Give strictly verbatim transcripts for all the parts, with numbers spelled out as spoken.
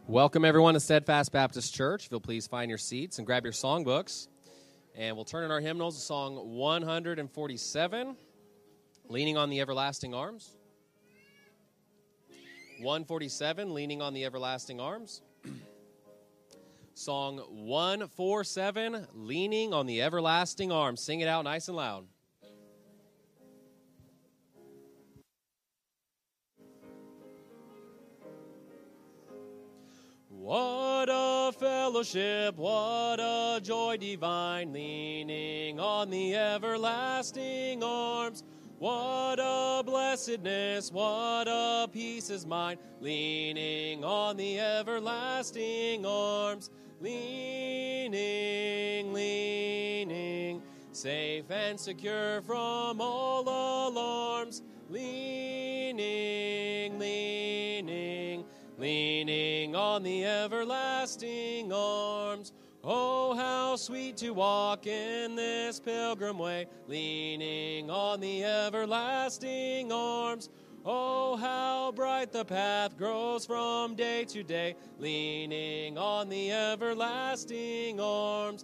Welcome, everyone, to Steadfast Baptist Church. If you'll please find your seats and grab your songbooks. And we'll turn in our hymnals to Song one forty-seven, Leaning on the Everlasting Arms. one forty-seven, Leaning on the Everlasting Arms. Song one forty-seven, Leaning on the Everlasting Arms. Sing it out nice and loud. What a fellowship, what a joy divine, leaning on the everlasting arms. What a blessedness, what a peace is mine, leaning on the everlasting arms. Leaning, leaning, safe and secure from all alarms. Leaning, leaning, leaning on the everlasting arms. Oh, how sweet to walk in this pilgrim way, leaning on the everlasting arms. Oh, how bright the path grows from day to day, leaning on the everlasting arms.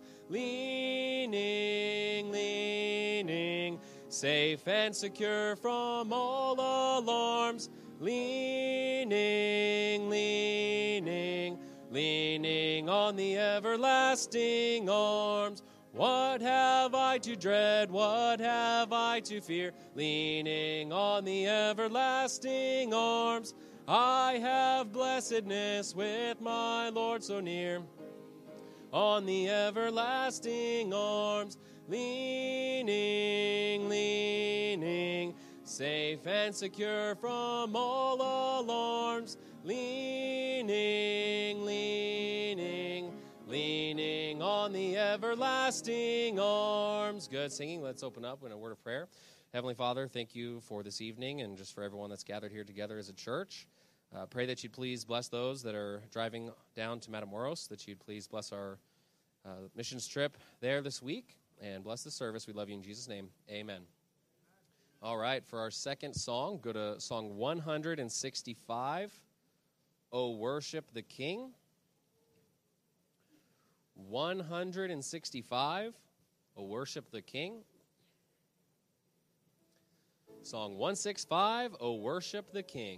Leaning, leaning, safe and secure from all alarms. Leaning, leaning, leaning on the everlasting arms. What have I to dread? What have I to fear? Leaning on the everlasting arms. I have blessedness with my Lord so near. On the everlasting arms. Leaning, leaning, safe and secure from all alarms. Leaning, leaning, leaning on the everlasting arms. Good singing. Let's open up in a word of prayer. Heavenly Father, thank you for this evening and just for everyone that's gathered here together as a church. Uh, pray that you'd please bless those that are driving down to Matamoros, that you'd please bless our uh, missions trip there this week, and bless the service. We love you in Jesus' name. Amen. All right, for our second song, go to Song one sixty-five, O Worship the King. one sixty-five, O Worship the King. Song one sixty-five, O Worship the King.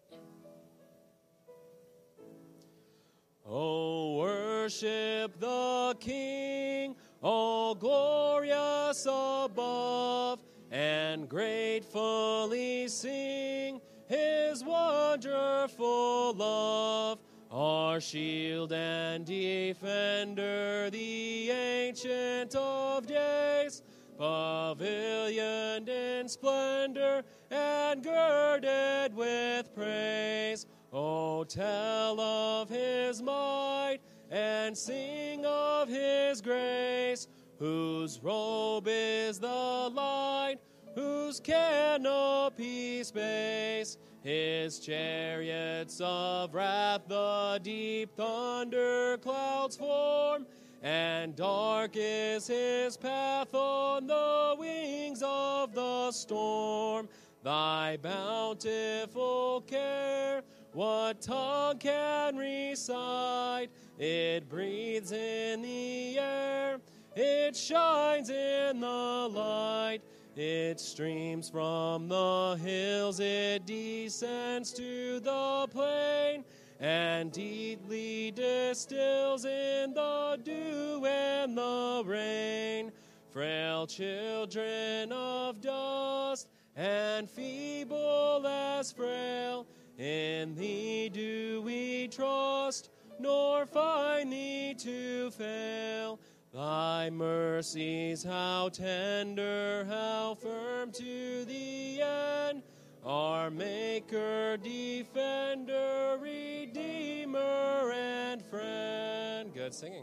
O worship the King, all glorious above, and gratefully sing his wonderful love. Our shield and defender, the Ancient of Days, pavilioned in splendor and girded with praise. Oh, tell of his might and sing of his grace, whose robe is the light, whose canopy space, his chariots of wrath the deep thunder clouds form, and dark is his path on the wings of the storm. Thy bountiful care, what tongue can recite? It breathes in the air, it shines in the light. It streams from the hills, it descends to the plain, and deeply distills in the dew and the rain. Frail children of dust, and feeble as frail, in thee do we trust, nor find thee to fail. Thy mercies, how tender, how firm to the end, our Maker, Defender, Redeemer, and Friend. Good singing.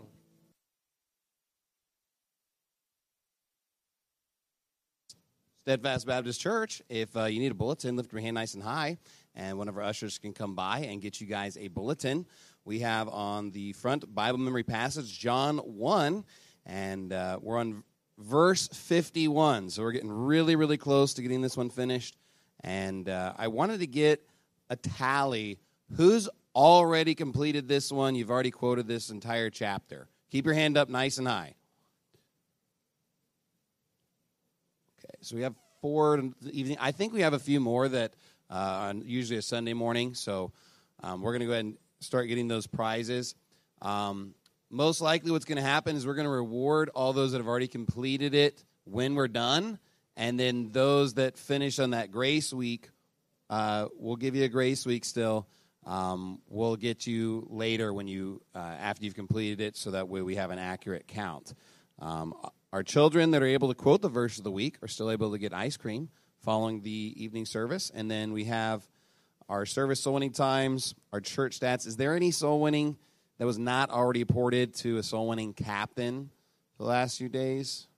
Steadfast Baptist Church, if uh, you need a bulletin, lift your hand nice and high, and one of our ushers can come by and get you guys a bulletin. We have on the front Bible memory passage, John one, and uh, we're on verse fifty-one, so we're getting really, really close to getting this one finished, and uh, I wanted to get a tally. Who's already completed this one. You've already quoted this entire chapter. Keep your hand up nice and high. Okay, so we have four evening. I think we have a few more that uh, on usually a Sunday morning. So um, we're going to go ahead and start getting those prizes. Um, most likely what's going to happen is we're going to reward all those that have already completed it when we're done. And then those that finish on that grace week, uh, we'll give you a grace week still. Um, we'll get you later when you uh, after you've completed it, so that way we have an accurate count. Um, our children that are able to quote the verse of the week are still able to get ice cream following the evening service. And then we have our service soul winning times, our church stats. Is there any soul winning that was not already reported to a soul winning captain the last few days?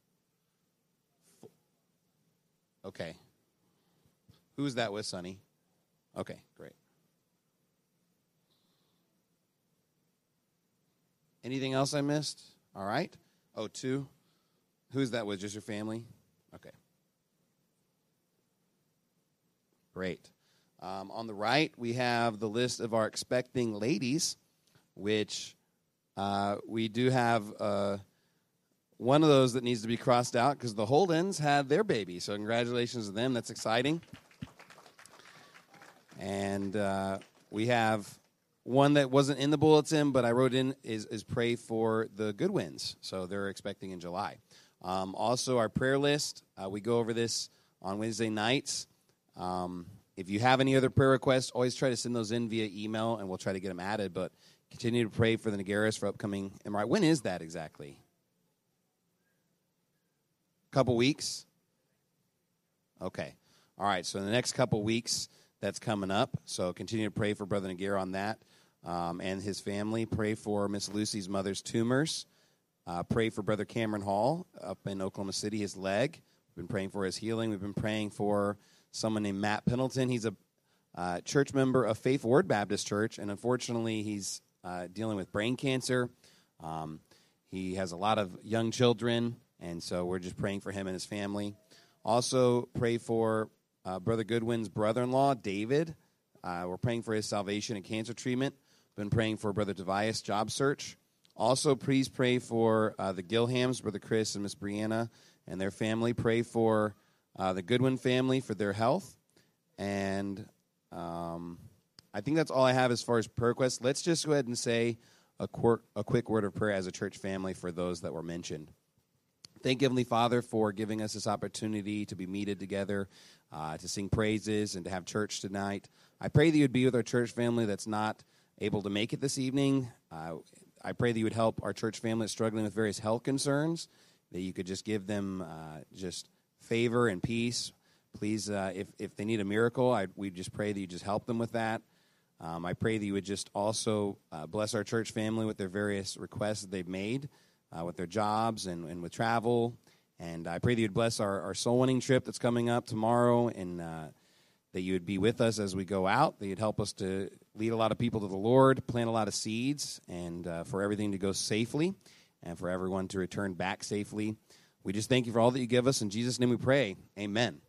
Okay. Who's that with, Sonny? Okay, great. Anything else I missed? All right. Oh, two. Who's that with? Just your family? Okay. Great. Um, on the right, we have the list of our expecting ladies, which uh, we do have uh, one of those that needs to be crossed out because the Holdens had their baby. So congratulations to them. That's exciting. And uh, we have one that wasn't in the bulletin, but I wrote in is, is pray for the Goodwins. So they're expecting in July. Um, also, our prayer list, uh, we go over this on Wednesday nights. Um, if you have any other prayer requests, always try to send those in via email, and we'll try to get them added. But continue to pray for the Nagaris for upcoming M R I. When is that exactly? Couple weeks? Okay. All right, so in the next couple weeks, that's coming up. So continue to pray for Brother Nagir on that um, and his family. Pray for Miss Lucy's mother's tumors. Uh, pray for Brother Cameron Hall up in Oklahoma City, his leg. We've been praying for his healing. We've been praying for someone named Matt Pendleton. He's a uh, church member of Faith Word Baptist Church, and unfortunately he's uh, dealing with brain cancer. Um, he has a lot of young children, and so we're just praying for him and his family. Also, pray for uh, Brother Goodwin's brother-in-law, David. Uh, we're praying for his salvation and cancer treatment. Been praying for Brother Tobias' job search. Also, please pray for uh, the Gilhams, Brother Chris and Miss Brianna, and their family. Pray for uh, the Goodwin family for their health. And um, I think that's all I have as far as prayer requests. Let's just go ahead and say a, quir- a quick word of prayer as a church family for those that were mentioned. Thank you, Heavenly Father, for giving us this opportunity to be meted together, uh, to sing praises, and to have church tonight. I pray that you would be with our church family that's not able to make it this evening. Uh, I pray that you would help our church family that's struggling with various health concerns, that you could just give them uh, just favor and peace. Please, uh, if, if they need a miracle, I, we just pray that you just help them with that. Um, I pray that you would just also uh, bless our church family with their various requests that they've made, uh, with their jobs and, and with travel. And I pray that you would bless our, our soul winning trip that's coming up tomorrow, and uh, that you would be with us as we go out, that you'd help us to lead a lot of people to the Lord, plant a lot of seeds, and uh, for everything to go safely, and for everyone to return back safely. We just thank you for all that you give us. In Jesus' name we pray. Amen.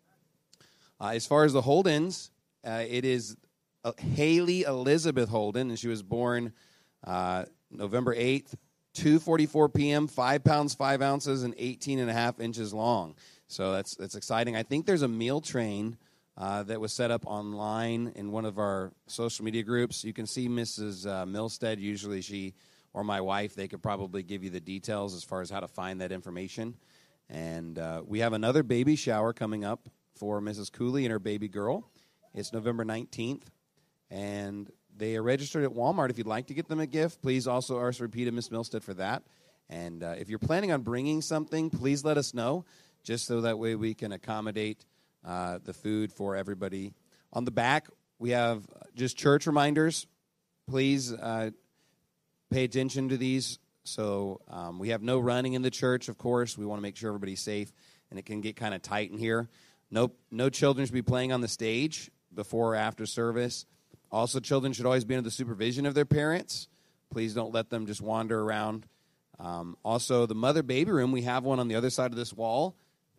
Uh, as far as the Holdens, uh, it is uh, Haley Elizabeth Holden, and she was born uh, November eighth, two forty-four p.m., five pounds, five ounces, and eighteen and a half inches long. So that's that's exciting. I think there's a meal train Uh, that was set up online in one of our social media groups. You can see Missus Uh, Milstead. Usually she or my wife, they could probably give you the details as far as how to find that information. And uh, we have another baby shower coming up for Missus Cooley and her baby girl. It's November nineteenth. And they are registered at Walmart. If you'd like to get them a gift, please also R S V P to Miss Milstead for that. And uh, if you're planning on bringing something, please let us know, just so that way we can accommodate Uh, the food for everybody. On the back, we have just church reminders. Please uh, pay attention to these. So um, we have no running in the church, of course. We want to make sure everybody's safe, and it can get kind of tight in here. No, no children should be playing on the stage before or after service. Also, children should always be under the supervision of their parents. Please don't let them just wander around. Um, also, the mother-baby room, we have one on the other side of this wall.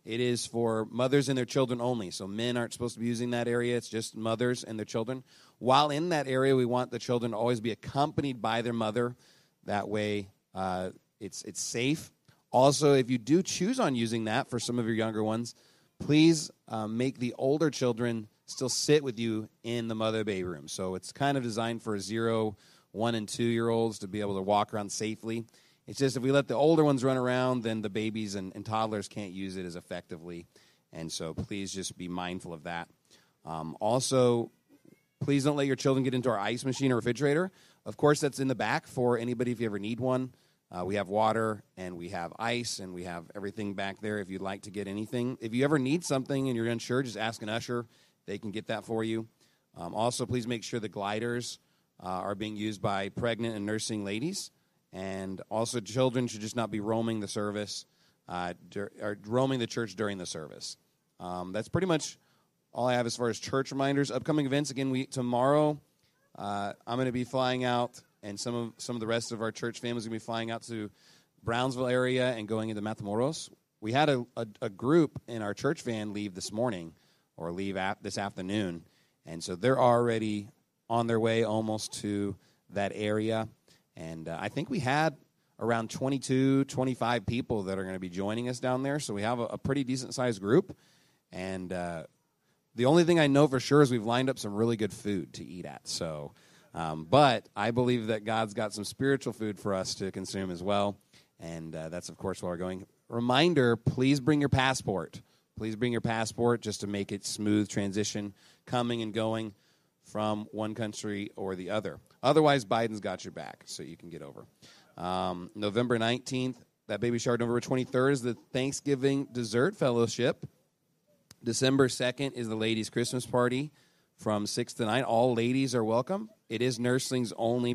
It is for mothers and their children only. So men aren't supposed to be using that area. It's just mothers and their children. While in that area, we want the children to always be accompanied by their mother. That way, uh, it's it's safe. Also, if you do choose on using that for some of your younger ones, please uh, make the older children still sit with you in the mother baby room. So it's kind of designed for zero, one, and two-year-olds to be able to walk around safely. It's just if we let the older ones run around, then the babies and, and toddlers can't use it as effectively. And so please just be mindful of that. Um, also, please don't let your children get into our ice machine or refrigerator. Of course, that's in the back for anybody if you ever need one. Uh, we have water, and we have ice, and we have everything back there if you'd like to get anything. If you ever need something and you're unsure, just ask an usher. They can get that for you. Um, also, please make sure the gliders uh, are being used by pregnant and nursing ladies. And also, children should just not be roaming the service, uh, dur- or roaming the church during the service. Um, that's pretty much all I have as far as church reminders. Upcoming events, again, we tomorrow, uh, I'm going to be flying out, and some of some of the rest of our church families are going to be flying out to Brownsville area and going into Matamoros. We had a, a, a group in our church van leave this morning, or leave ap- this afternoon, and so they're already on their way almost to that area. And uh, I think we had around twenty-two, twenty-five people that are going to be joining us down there. So we have a, a pretty decent-sized group. And uh, the only thing I know for sure is we've lined up some really good food to eat at. So, um, but I believe that God's got some spiritual food for us to consume as well. And uh, that's, of course, where we're going. Reminder, please bring your passport. Please bring your passport just to make it smooth transition coming and going from one country or the other. Otherwise, Biden's got your back, so you can get over. Um, November nineteenth, that baby shower. November twenty-third is the Thanksgiving Dessert Fellowship. December second is the ladies' Christmas party from six to nine. All ladies are welcome. It is nurslings only.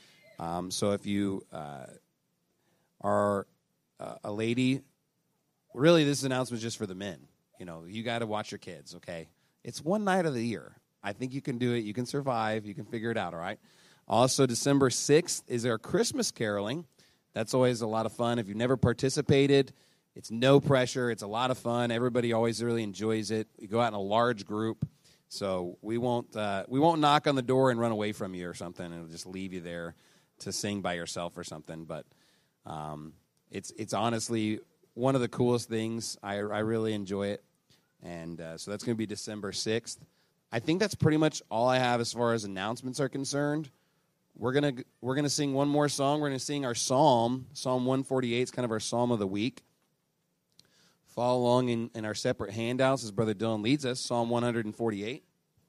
Um, so if you uh, are uh, a lady, really this announcement is just for the men. You know, you got to watch your kids, okay? It's one night of the year. I think you can do it. You can survive. You can figure it out, all right? Also, December sixth is our Christmas caroling. That's always a lot of fun. If you've never participated, it's no pressure. It's a lot of fun. Everybody always really enjoys it. We go out in a large group, so we won't uh, we won't knock on the door and run away from you or something, and it'll just leave you there to sing by yourself or something. But um, it's it's honestly one of the coolest things. I, I really enjoy it, and uh, so that's going to be December sixth. I think that's pretty much all I have as far as announcements are concerned. We're gonna we're gonna sing one more song. We're gonna sing our psalm, Psalm one forty-eight. It's kind of our psalm of the week. Follow along in, in our separate handouts as Brother Dylan leads us. Psalm one forty-eight.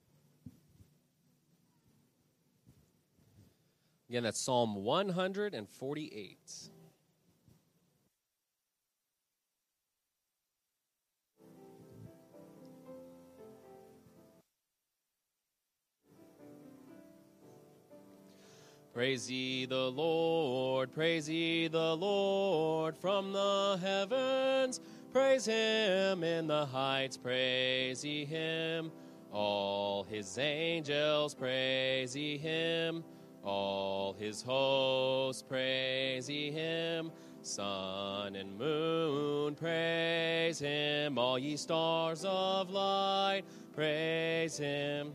Again, that's Psalm one forty-eight. Praise ye the Lord, praise ye the Lord from the heavens. Praise him in the heights, praise ye him. All his angels praise ye him. All his hosts praise ye him. Sun and moon praise him. All ye stars of light praise him.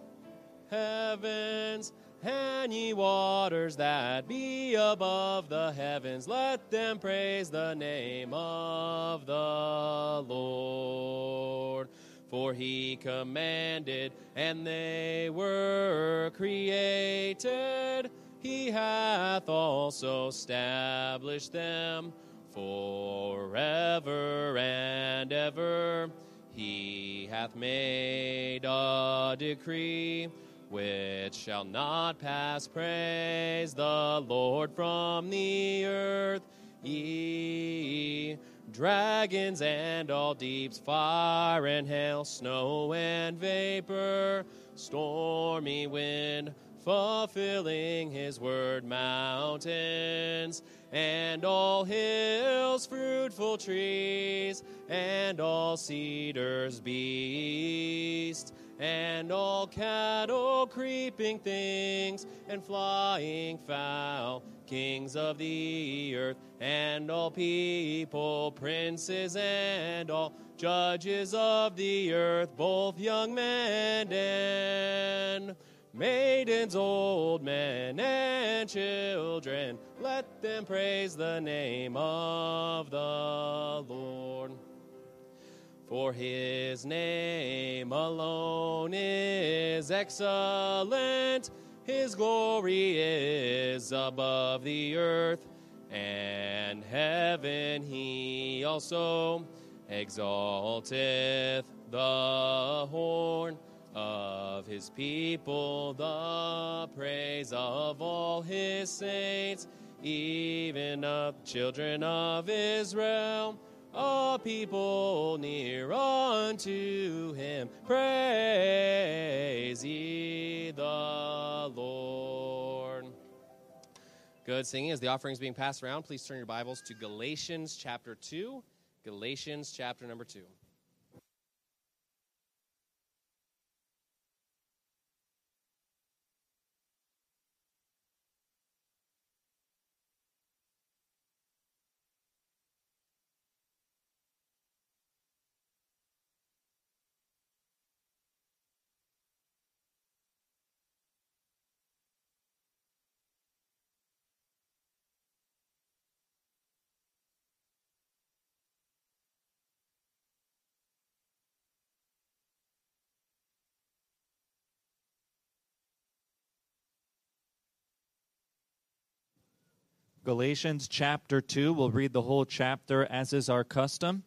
Heavens and ye waters that be above the heavens, let them praise the name of the Lord. For he commanded, and they were created. He hath also established them forever and ever. He hath made a decree which shall not pass. Praise the Lord from the earth, ye dragons and all deeps, fire and hail, snow and vapor, stormy wind, fulfilling his word, mountains and all hills, fruitful trees and all cedars, beasts and all cattle, creeping things, and flying fowl, kings of the earth, and all people, princes, and all judges of the earth, both young men and maidens, old men and children, let them praise the name of the Lord. For his name alone is excellent, his glory is above the earth and heaven. He also exalteth the horn of his people, the praise of all his saints, even of children of Israel, a people near unto him. Praise ye the Lord. Good singing. As the offering is being passed around, please turn your Bibles to Galatians chapter two. Galatians chapter number two. Galatians chapter two, we'll read the whole chapter as is our custom.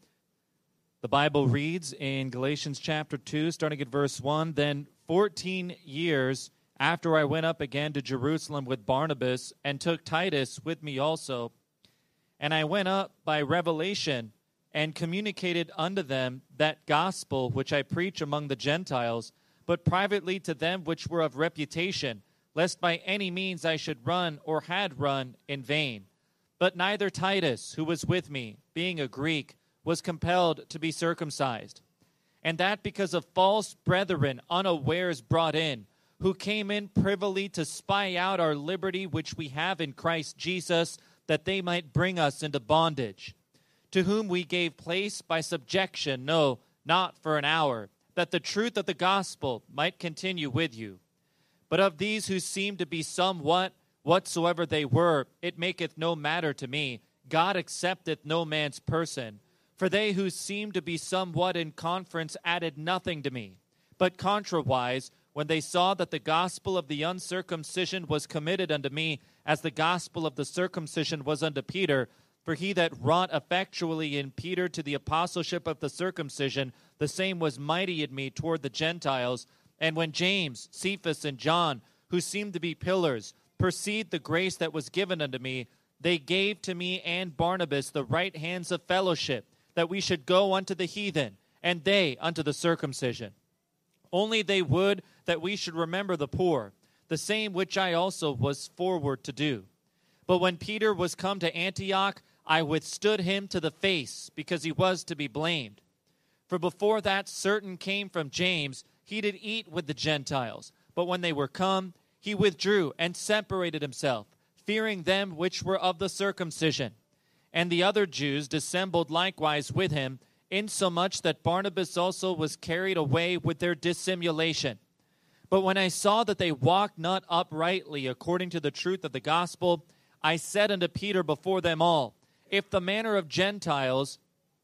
The Bible reads in Galatians chapter two, starting at verse one, Then fourteen years after I went up again to Jerusalem with Barnabas, and took Titus with me also, and I went up by revelation, and communicated unto them that gospel which I preach among the Gentiles, but privately to them which were of reputation, lest by any means I should run or had run in vain. But neither Titus, who was with me, being a Greek, was compelled to be circumcised. And that because of false brethren unawares brought in, who came in privily to spy out our liberty which we have in Christ Jesus, that they might bring us into bondage. To whom we gave place by subjection, no, not for an hour, that the truth of the gospel might continue with you. But of these who seem to be somewhat, whatsoever they were, it maketh no matter to me. God accepteth no man's person. For they who seemed to be somewhat in conference added nothing to me. But contrawise, when they saw that the gospel of the uncircumcision was committed unto me, as the gospel of the circumcision was unto Peter, for he that wrought effectually in Peter to the apostleship of the circumcision, the same was mighty in me toward the Gentiles. And when James, Cephas, and John, who seemed to be pillars, perceived the grace that was given unto me, they gave to me and Barnabas the right hands of fellowship, that we should go unto the heathen, and they unto the circumcision. Only they would that we should remember the poor, the same which I also was forward to do. But when Peter was come to Antioch, I withstood him to the face, because he was to be blamed. For before that certain came from James, he did eat with the Gentiles. But when they were come, he withdrew and separated himself, fearing them which were of the circumcision. And the other Jews dissembled likewise with him, insomuch that Barnabas also was carried away with their dissimulation. But when I saw that they walked not uprightly according to the truth of the gospel, I said unto Peter before them all, If the manner of Gentiles...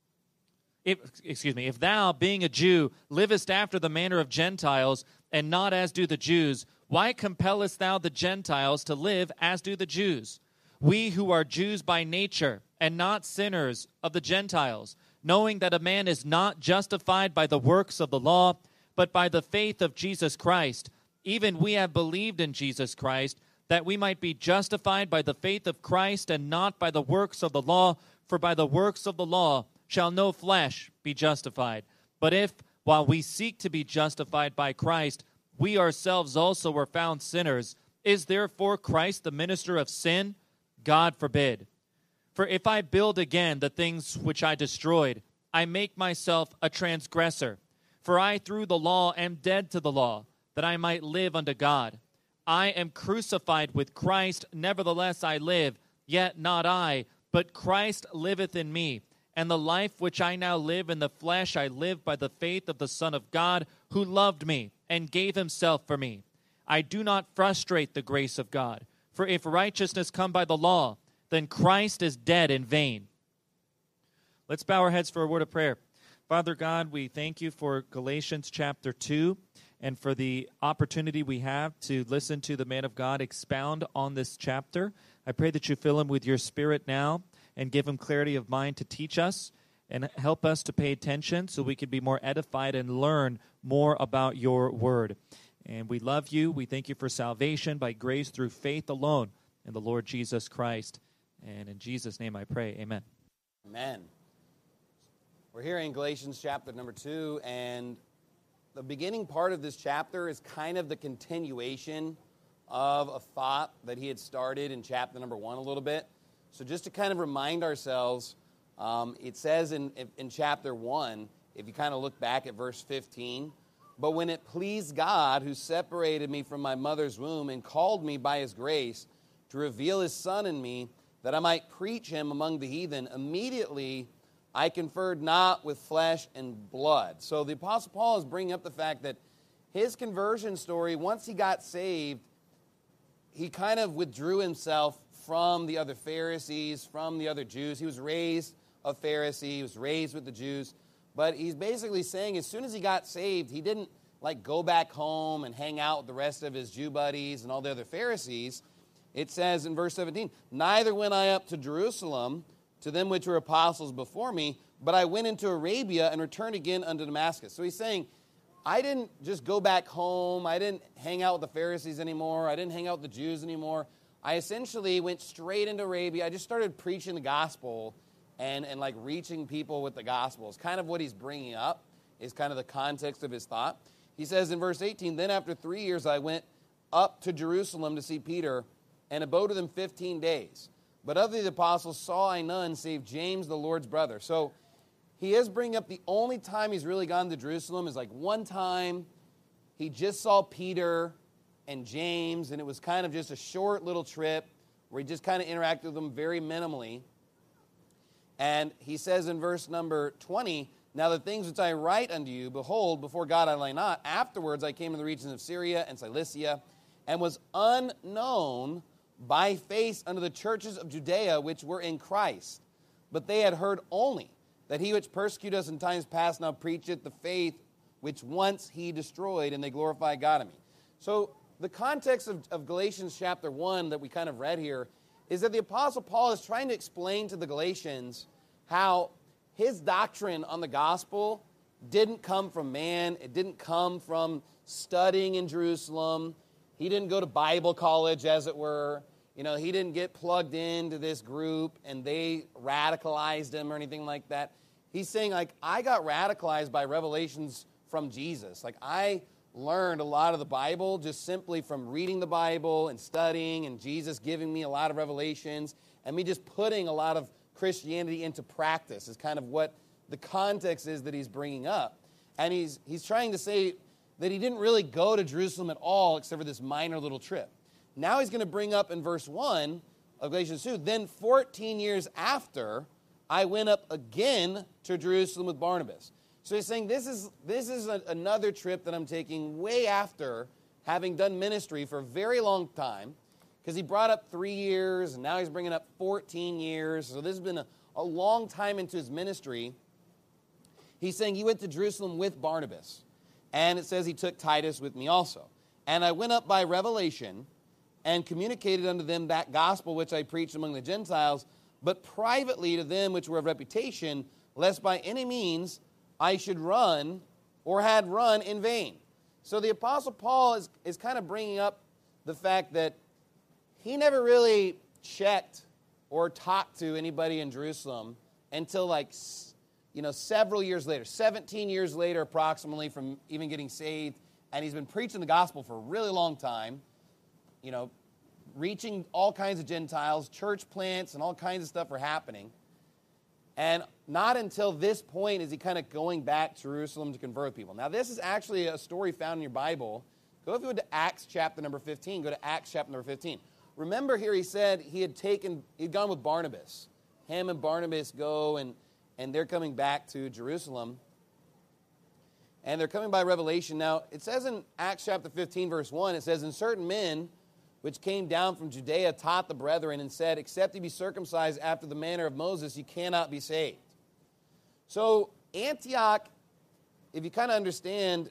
If, excuse me, if thou, being a Jew, livest after the manner of Gentiles, and not as do the Jews, why compellest thou the Gentiles to live as do the Jews? We who are Jews by nature, and not sinners of the Gentiles, knowing that a man is not justified by the works of the law, but by the faith of Jesus Christ. Even we have believed in Jesus Christ, that we might be justified by the faith of Christ, and not by the works of the law, for by the works of the law shall no flesh be justified. But if, while we seek to be justified by Christ, we ourselves also were found sinners, is therefore Christ the minister of sin? God forbid. For if I build again the things which I destroyed, I make myself a transgressor. For I, through the law, am dead to the law, that I might live unto God. I am crucified with Christ, nevertheless I live, yet not I, but Christ liveth in me. And the life which I now live in the flesh, I live by the faith of the Son of God, who loved me and gave himself for me. I do not frustrate the grace of God. For if righteousness come by the law, then Christ is dead in vain. Let's bow our heads for a word of prayer. Father God, we thank you for Galatians chapter two and for the opportunity we have to listen to the man of God expound on this chapter. I pray that you fill him with your Spirit now and give him clarity of mind to teach us and help us to pay attention so we can be more edified and learn more about your word. And we love you. We thank you for salvation by grace through faith alone in the Lord Jesus Christ. And in Jesus' name I pray, amen. Amen. We're here in Galatians chapter number two, and the beginning part of this chapter is kind of the continuation of a thought that he had started in chapter number one a little bit. So just to kind of remind ourselves, um, it says in, in chapter one, if you kind of look back at verse fifteen, but when it pleased God who separated me from my mother's womb and called me by his grace to reveal his Son in me, that I might preach him among the heathen, immediately I conferred not with flesh and blood. So the Apostle Paul is bringing up the fact that his conversion story, once he got saved, he kind of withdrew himself from the other Pharisees, from the other Jews. He was raised a Pharisee. He was raised with the Jews. But he's basically saying as soon as he got saved, he didn't like go back home and hang out with the rest of his Jew buddies and all the other Pharisees. It says in verse seventeen, neither went I up to Jerusalem to them which were apostles before me, but I went into Arabia and returned again unto Damascus. So he's saying, I didn't just go back home. I didn't hang out with the Pharisees anymore. I didn't hang out with the Jews anymore. I essentially went straight into Arabia. I just started preaching the gospel and, and like reaching people with the gospel. It's kind of what he's bringing up, is kind of the context of his thought. He says in verse eighteen, then after three years I went up to Jerusalem to see Peter and abode with him fifteen days. But of the apostles saw I none save James, the Lord's brother. So he is bringing up the only time he's really gone to Jerusalem is like one time he just saw Peter and James, and it was kind of just a short little trip where he just kind of interacted with them very minimally. And he says in verse number twenty, now the things which I write unto you, behold, before God I lie not. Afterwards I came to the regions of Syria and Cilicia, and was unknown by face unto the churches of Judea which were in Christ. But they had heard only that he which persecuted us in times past now preacheth the faith which once he destroyed, and they glorify God in me. So the context of, of Galatians chapter one that we kind of read here is that the Apostle Paul is trying to explain to the Galatians how his doctrine on the gospel didn't come from man. It didn't come from studying in Jerusalem. He didn't go to Bible college, as it were. You know, he didn't get plugged into this group and they radicalized him or anything like that. He's saying, like, I got radicalized by revelations from Jesus. Like, I learned a lot of the Bible just simply from reading the Bible and studying, and Jesus giving me a lot of revelations, and me just putting a lot of Christianity into practice is kind of what the context is that he's bringing up. And he's he's trying to say that he didn't really go to Jerusalem at all except for this minor little trip. Now he's going to bring up in verse one of Galatians two, then fourteen years after, I went up again to Jerusalem with Barnabas. So he's saying this is this is a, another trip that I'm taking way after having done ministry for a very long time, because he brought up three years, and now he's bringing up fourteen years. So this has been a, a long time into his ministry. He's saying he went to Jerusalem with Barnabas, and it says he took Titus with me also. And I went up by revelation and communicated unto them that gospel which I preached among the Gentiles, but privately to them which were of reputation, lest by any means I should run or had run in vain. So the Apostle Paul is, is kind of bringing up the fact that he never really checked or talked to anybody in Jerusalem until like, you know, several years later, seventeen years later approximately from even getting saved, and he's been preaching the gospel for a really long time, you know, reaching all kinds of Gentiles, church plants, and all kinds of stuff are happening. And not until this point is he kind of going back to Jerusalem to convert people. Now, this is actually a story found in your Bible. Go if you would to Acts chapter number fifteen. Go to Acts chapter number fifteen. Remember here he said he had taken, he'd gone with Barnabas. Him and Barnabas go and, and they're coming back to Jerusalem. And they're coming by revelation. Now, it says in Acts chapter fifteen, verse one, it says, "And certain men which came down from Judea taught the brethren and said, Except ye be circumcised after the manner of Moses, you cannot be saved." So Antioch, if you kind of understand,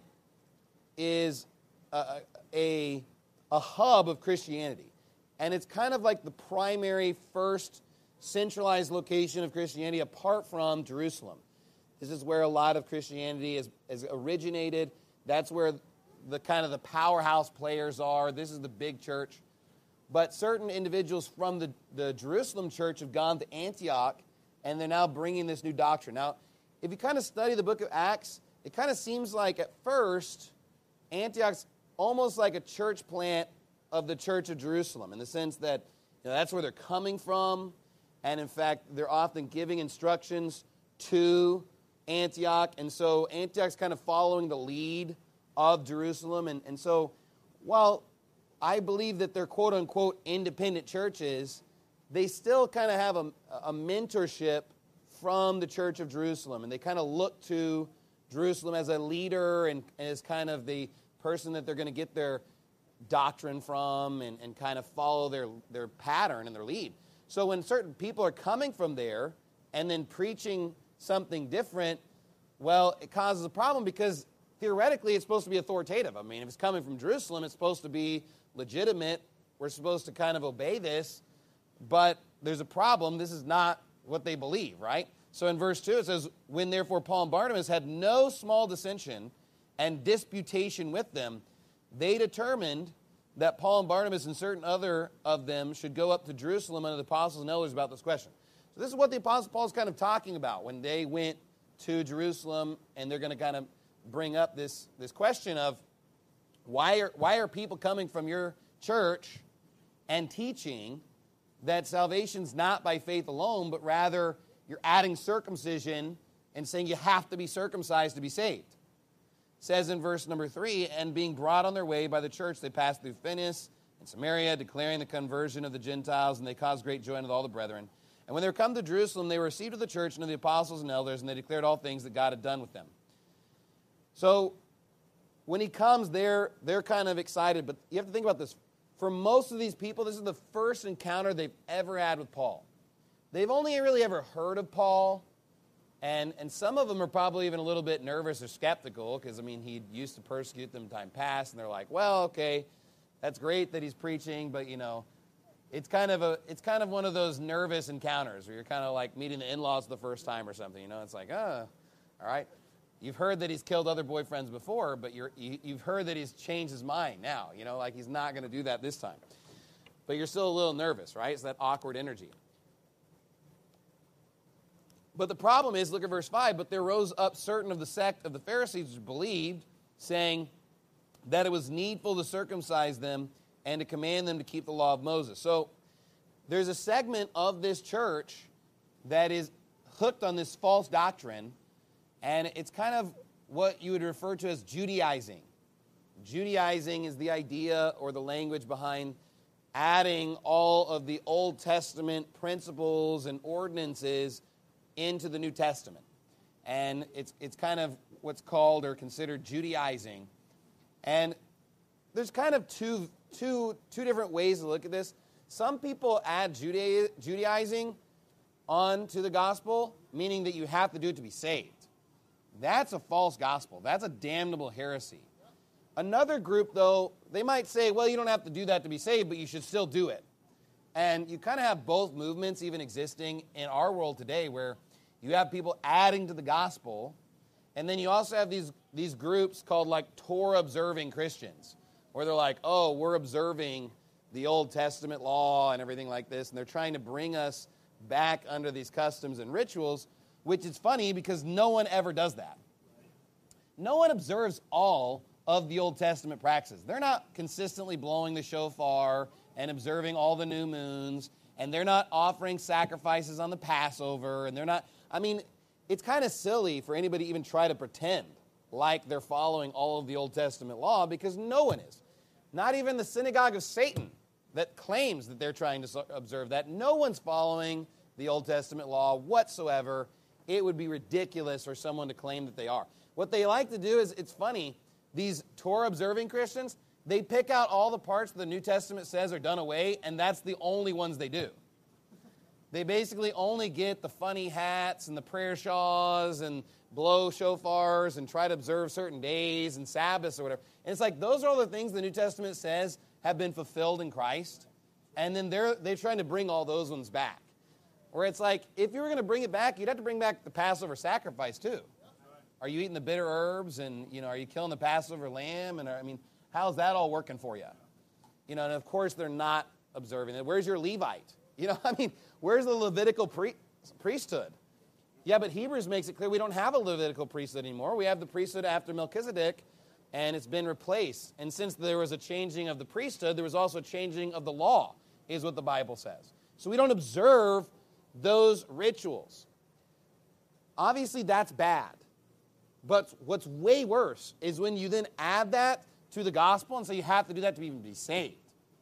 is a, a, a hub of Christianity. And it's kind of like the primary first centralized location of Christianity apart from Jerusalem. This is where a lot of Christianity is, is originated. That's where the kind of the powerhouse players are. This is the big church. But certain individuals from the, the Jerusalem church have gone to Antioch, and they're now bringing this new doctrine. Now, if you kind of study the book of Acts, it kind of seems like at first, Antioch's almost like a church plant of the church of Jerusalem, in the sense that you know, that's where they're coming from. And in fact, they're often giving instructions to Antioch. And so Antioch's kind of following the lead of Jerusalem. And, and so while I believe that they're quote-unquote independent churches, they still kind of have a, a mentorship from the church of Jerusalem. And they kind of look to Jerusalem as a leader and, and as kind of the person that they're going to get their doctrine from and, and kind of follow their, their pattern and their lead. So when certain people are coming from there and then preaching something different, well, it causes a problem because theoretically it's supposed to be authoritative. I mean, if it's coming from Jerusalem, it's supposed to be legitimate. We're supposed to kind of obey this. But there's a problem. This is not what they believe, right? So in verse two it says, "When therefore Paul and Barnabas had no small dissension and disputation with them, they determined that Paul and Barnabas and certain other of them should go up to Jerusalem unto the apostles and elders about this question." So this is what the Apostle Paul is kind of talking about when they went to Jerusalem, and they're going to kind of bring up this, this question of why are, why are people coming from your church and teaching that salvation's not by faith alone, but rather you're adding circumcision and saying you have to be circumcised to be saved. It says in verse number three, "And being brought on their way by the church, they passed through Phoenicia and Samaria, declaring the conversion of the Gentiles, and they caused great joy unto all the brethren. And when they were come to Jerusalem, they were received of the church and of the apostles and elders, and they declared all things that God had done with them." So when he comes, they're, they're kind of excited, but you have to think about this. For most of these people, this is the first encounter they've ever had with Paul. They've only really ever heard of Paul, and, and some of them are probably even a little bit nervous or skeptical because, I mean, he used to persecute them in time past, and they're like, well, okay, that's great that he's preaching, but, you know, it's kind of a it's kind of one of those nervous encounters where you're kind of like meeting the in-laws the first time or something, you know? It's like, oh, all right. You've heard that he's killed other boyfriends before, but you're, you, you've heard that he's changed his mind now, you know, like he's not going to do that this time. But you're still a little nervous, right? It's that awkward energy. But the problem is, look at verse five, "But there rose up certain of the sect of the Pharisees who believed, saying that it was needful to circumcise them and to command them to keep the law of Moses." So there's a segment of this church that is hooked on this false doctrine, and it's kind of what you would refer to as Judaizing. Judaizing is the idea or the language behind adding all of the Old Testament principles and ordinances into the New Testament. And it's it's kind of what's called or considered Judaizing. And there's kind of two, two, two different ways to look at this. Some people add Judea, Judaizing onto the gospel, meaning that you have to do it to be saved. That's a false gospel. That's a damnable heresy. Another group, though, they might say, well, you don't have to do that to be saved, but you should still do it. And you kind of have both movements even existing in our world today, where you have people adding to the gospel, and then you also have these, these groups called like Torah-observing Christians, where they're like, oh, we're observing the Old Testament law and everything like this, and they're trying to bring us back under these customs and rituals, which is funny because no one ever does that. No one observes all of the Old Testament practices. They're not consistently blowing the shofar and observing all the new moons, and they're not offering sacrifices on the Passover, and they're not I mean, it's kind of silly for anybody to even try to pretend like they're following all of the Old Testament law, because no one is. Not even the synagogue of Satan that claims that they're trying to observe that. No one's following the Old Testament law whatsoever. It would be ridiculous for someone to claim that they are. What they like to do is, it's funny, these Torah-observing Christians, they pick out all the parts that the New Testament says are done away, and that's the only ones they do. They basically only get the funny hats and the prayer shawls and blow shofars and try to observe certain days and Sabbaths or whatever. And it's like, those are all the things the New Testament says have been fulfilled in Christ. And then they're, they're trying to bring all those ones back. Where it's like, if you were going to bring it back, you'd have to bring back the Passover sacrifice too. Are you eating the bitter herbs, and, you know, are you killing the Passover lamb? And I mean, how's that all working for you? You know, and of course they're not observing it. Where's your Levite? You know, I mean, where's the Levitical pre- priesthood? Yeah, but Hebrews makes it clear we don't have a Levitical priesthood anymore. We have the priesthood after Melchizedek, and it's been replaced. And since there was a changing of the priesthood, there was also a changing of the law, is what the Bible says. So we don't observe those rituals. Obviously, that's bad. But what's way worse is when you then add that to the gospel and say you have to do that to even be saved.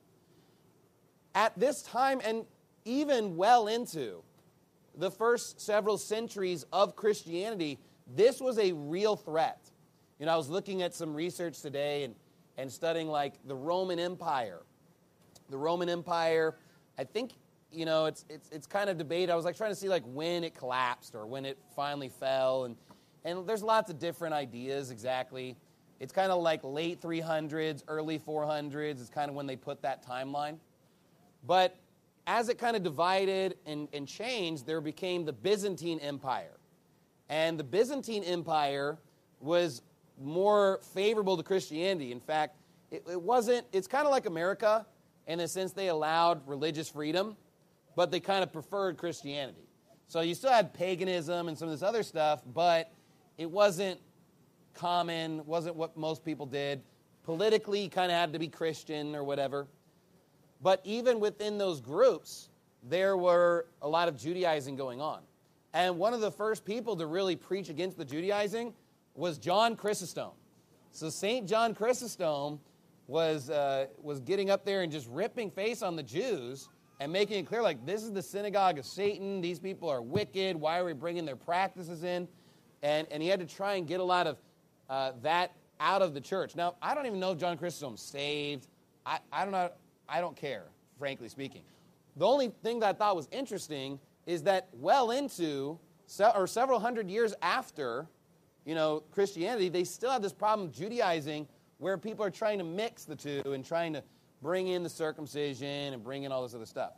At this time, and even well into the first several centuries of Christianity, this was a real threat. You know, I was looking at some research today and, and studying, like, the Roman Empire. The Roman Empire, I think, you know, it's it's it's kind of debated. I was, like, trying to see, like, when it collapsed or when it finally fell. And, and there's lots of different ideas exactly. It's kind of like late three hundreds, early four hundreds. It's kind of when they put that timeline. But as it kind of divided and, and changed, there became the Byzantine Empire. And the Byzantine Empire was more favorable to Christianity. In fact, it, it wasn't, it's kind of like America in the sense they allowed religious freedom, but they kind of preferred Christianity. So you still had paganism and some of this other stuff, but it wasn't common, wasn't what most people did. Politically, you kind of had to be Christian or whatever. But even within those groups, there were a lot of Judaizing going on. And one of the first people to really preach against the Judaizing was John Chrysostom. So Saint John Chrysostom was, uh, was getting up there and just ripping face on the Jews and making it clear, like, this is the synagogue of Satan. These people are wicked. Why are we bringing their practices in? And, and he had to try and get a lot of uh, that out of the church. Now, I don't even know if John Chrysostom's saved. I, I don't know. I don't care, frankly speaking. The only thing that I thought was interesting is that well into, se- or several hundred years after, you know, Christianity, they still have this problem of Judaizing where people are trying to mix the two and trying to bring in the circumcision and bring in all this other stuff.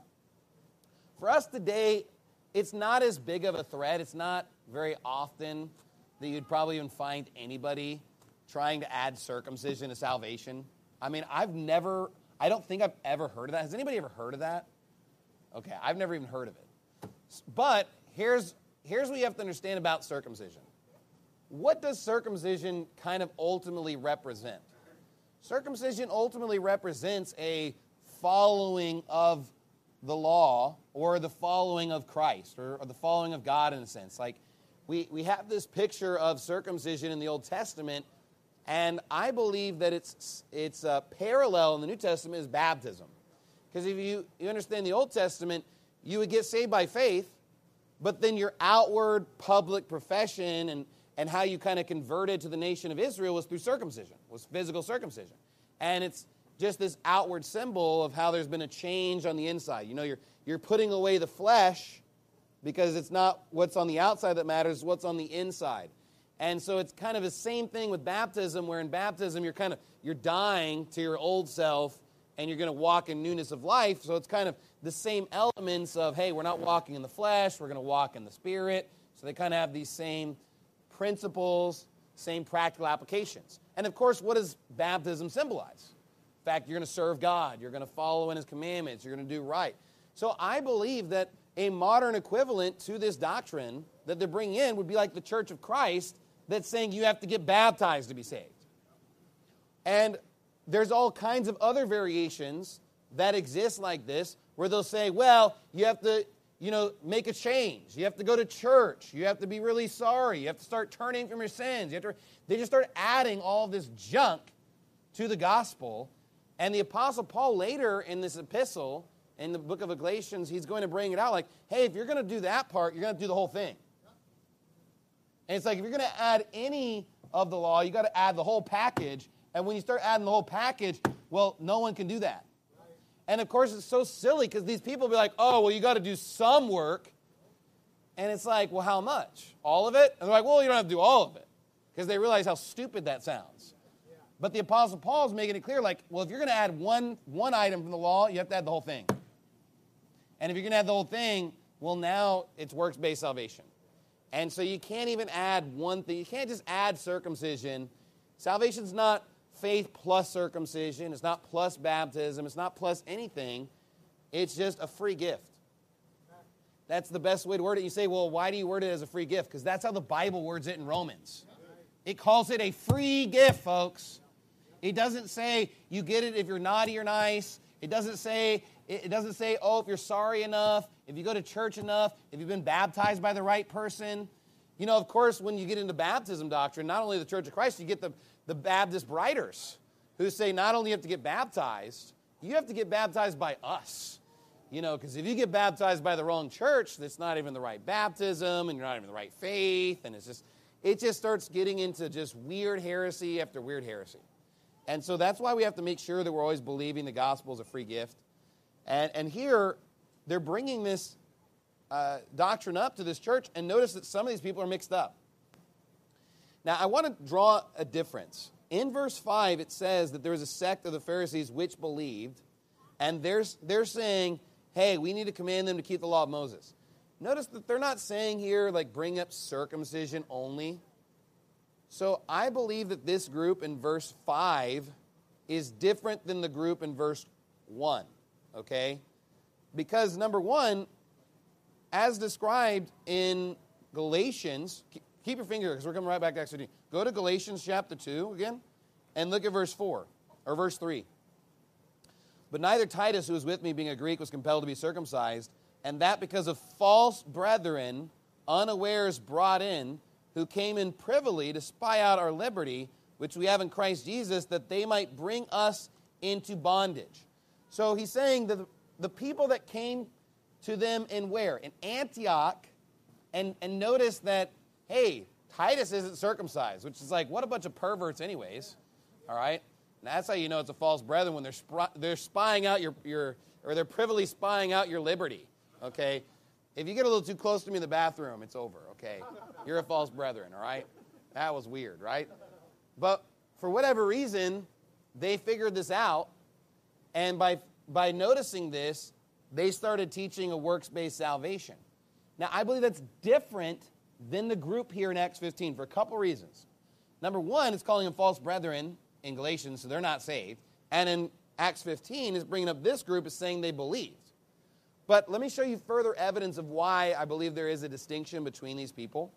For us today, it's not as big of a threat. It's not very often that you'd probably even find anybody trying to add circumcision to salvation. I mean, I've never... I don't think I've ever heard of that. Has anybody ever heard of that? Okay, I've never even heard of it. But here's, here's what you have to understand about circumcision. What does circumcision kind of ultimately represent? Circumcision ultimately represents a following of the law or the following of Christ or, or the following of God in a sense. Like, we, we have this picture of circumcision in the Old Testament. And I believe that it's it's a parallel in the New Testament is baptism. Because if you, you understand the Old Testament, you would get saved by faith, but then your outward public profession and, and how you kind of converted to the nation of Israel was through circumcision, was physical circumcision. And it's just this outward symbol of how there's been a change on the inside. You know, you're you're putting away the flesh because it's not what's on the outside that matters, it's what's on the inside. And so it's kind of the same thing with baptism, where in baptism you're kind of you're dying to your old self and you're going to walk in newness of life. So it's kind of the same elements of, hey, we're not walking in the flesh, we're going to walk in the Spirit. So they kind of have these same principles, same practical applications. And of course, what does baptism symbolize? In fact, you're going to serve God, you're going to follow in His commandments, you're going to do right. So I believe that a modern equivalent to this doctrine that they're bringing in would be like the Church of Christ, that's saying you have to get baptized to be saved. And there's all kinds of other variations that exist like this, where they'll say, well, you have to you know, make a change. You have to go to church. You have to be really sorry. You have to start turning from your sins. You have to, they just start adding all this junk to the gospel. And the Apostle Paul later in this epistle, in the book of Galatians, he's going to bring it out like, hey, if you're going to do that part, you're going to do the whole thing. And it's like, if you're going to add any of the law, you got to add the whole package. And when you start adding the whole package, well, no one can do that. And, of course, it's so silly because these people be like, oh, well, you got to do some work. And it's like, well, how much? All of it? And they're like, well, you don't have to do all of it because they realize how stupid that sounds. Yeah. But the Apostle Paul is making it clear, like, well, if you're going to add one, one item from the law, you have to add the whole thing. And if you're going to add the whole thing, well, now it's works-based salvation. And so you can't even add one thing. You can't just add circumcision. Salvation's not faith plus circumcision. It's not plus baptism. It's not plus anything. It's just a free gift. That's the best way to word it. You say, well, why do you word it as a free gift? Because that's how the Bible words it in Romans. It calls it a free gift, folks. It doesn't say you get it if you're naughty or nice. It doesn't say, it doesn't say, oh, if you're sorry enough, if you go to church enough, if you've been baptized by the right person. You know, of course, when you get into baptism doctrine, not only the Church of Christ, you get the the Baptist writers who say not only you have to get baptized, you have to get baptized by us. You know, because if you get baptized by the wrong church, that's not even the right baptism, and you're not even the right faith, and it's just, it just starts getting into just weird heresy after weird heresy. And so that's why we have to make sure that we're always believing the gospel is a free gift. And, and here, they're bringing this uh, doctrine up to this church, and notice that some of these people are mixed up. Now, I want to draw a difference. In verse five, it says that there was a sect of the Pharisees which believed, and they're, they're saying, hey, we need to command them to keep the law of Moses. Notice that they're not saying here, like, bring up circumcision only. So I believe that this group in verse five is different than the group in verse one, okay? Because, number one, as described in Galatians, keep your finger because we're coming right back to Acts fifteen. Go to Galatians chapter two again and look at verse four, or verse three. But neither Titus, who was with me, being a Greek, was compelled to be circumcised, and that because of false brethren, unawares brought in, who came in privily to spy out our liberty, which we have in Christ Jesus, that they might bring us into bondage. So he's saying that the people that came to them in where? In Antioch, and, and notice that, hey, Titus isn't circumcised, which is like, what a bunch of perverts anyways, all right? And that's how you know it's a false brethren, when they're sp- they're spying out your, your, or they're privily spying out your liberty, okay? If you get a little too close to me in the bathroom, it's over, okay? You're a false brethren, all right? That was weird, right? But for whatever reason, they figured this out, and by by noticing this, they started teaching a works-based salvation. Now, I believe that's different than the group here in Acts fifteen for a couple reasons. Number one, it's calling them false brethren in Galatians, so they're not saved. And in Acts fifteen, it's bringing up this group as saying they believed. But let me show you further evidence of why I believe there is a distinction between these people.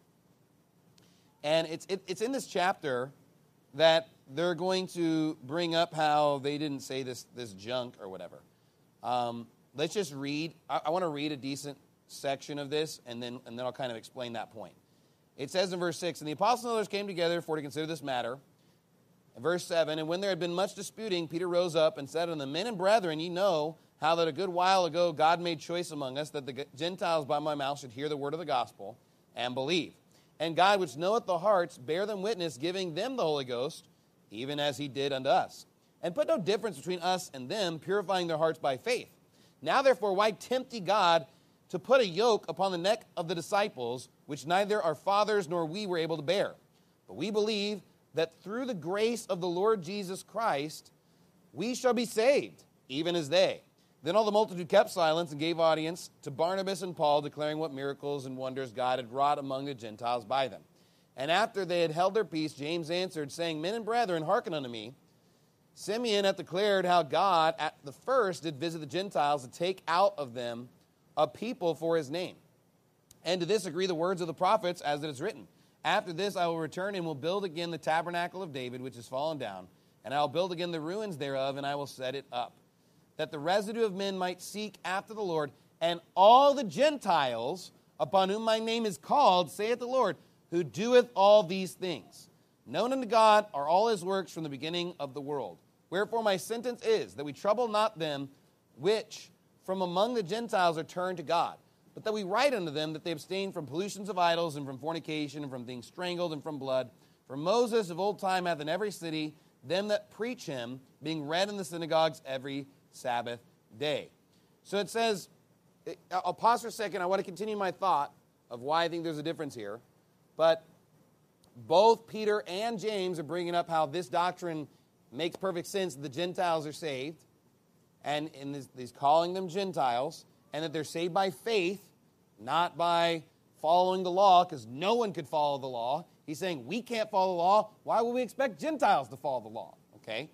And it's it, it's in this chapter that they're going to bring up how they didn't say this, this junk or whatever. Um, let's just read. I, I want to read a decent section of this, and then and then I'll kind of explain that point. It says in verse six, and the apostles and others came together for to consider this matter. In verse seven, and when there had been much disputing, Peter rose up and said unto them, men and brethren, ye know how that a good while ago God made choice among us that the Gentiles by my mouth should hear the word of the gospel and believe. And God, which knoweth the hearts, bear them witness, giving them the Holy Ghost, even as he did unto us. And put no difference between us and them, purifying their hearts by faith. Now therefore, why tempt ye God to put a yoke upon the neck of the disciples, which neither our fathers nor we were able to bear? But we believe that through the grace of the Lord Jesus Christ, we shall be saved, even as they. Then all the multitude kept silence and gave audience to Barnabas and Paul, declaring what miracles and wonders God had wrought among the Gentiles by them. And after they had held their peace, James answered, saying, men and brethren, hearken unto me. Simeon hath declared how God at the first did visit the Gentiles to take out of them a people for his name. And to this agree the words of the prophets, as it is written. After this I will return and will build again the tabernacle of David, which is fallen down. And I will build again the ruins thereof, and I will set it up, that the residue of men might seek after the Lord, And all the Gentiles upon whom my name is called, saith the Lord, who doeth all these things. Known unto God are all his works from the beginning of the world. Wherefore my sentence is, that we trouble not them which from among the Gentiles are turned to God, but that we write unto them that they abstain from pollutions of idols, and from fornication, and from things strangled, and from blood. For Moses of old time hath in every city them that preach him, being read in the synagogues every Sabbath day. So it says, I'll pause for a second. I want to continue my thought of why I think there's a difference here. But both Peter and James are bringing up how this doctrine makes perfect sense. The Gentiles are saved, and in this, he's calling them Gentiles, and that they're saved by faith, not by following the law, because no one could follow the law. He's saying we can't follow the law. Why would we expect Gentiles to follow the law? Okay.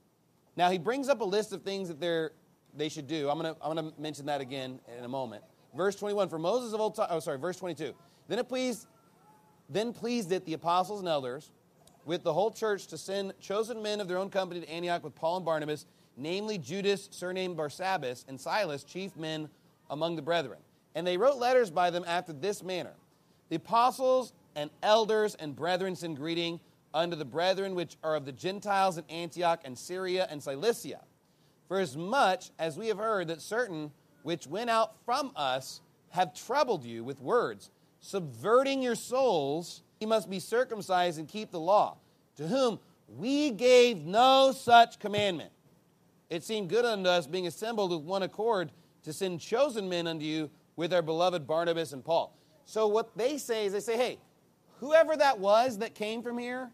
Now he brings up a list of things that they're they should do. I'm gonna I'm gonna mention that again in a moment. Verse twenty-one. For Moses of old time. Oh, sorry. Verse twenty-two. Then it pleased then pleased it the apostles and elders with the whole church to send chosen men of their own company to Antioch with Paul and Barnabas, namely Judas, surnamed Barsabbas, and Silas, chief men among the brethren. And they wrote letters by them after this manner. The apostles and elders and brethren send greeting unto the brethren which are of the Gentiles in Antioch and Syria and Cilicia. For as much as we have heard that certain which went out from us have troubled you with words, subverting your souls, ye must be circumcised and keep the law, to whom we gave no such commandment. It seemed good unto us, being assembled with one accord, to send chosen men unto you with our beloved Barnabas and Paul. So what they say is they say, hey, whoever that was that came from here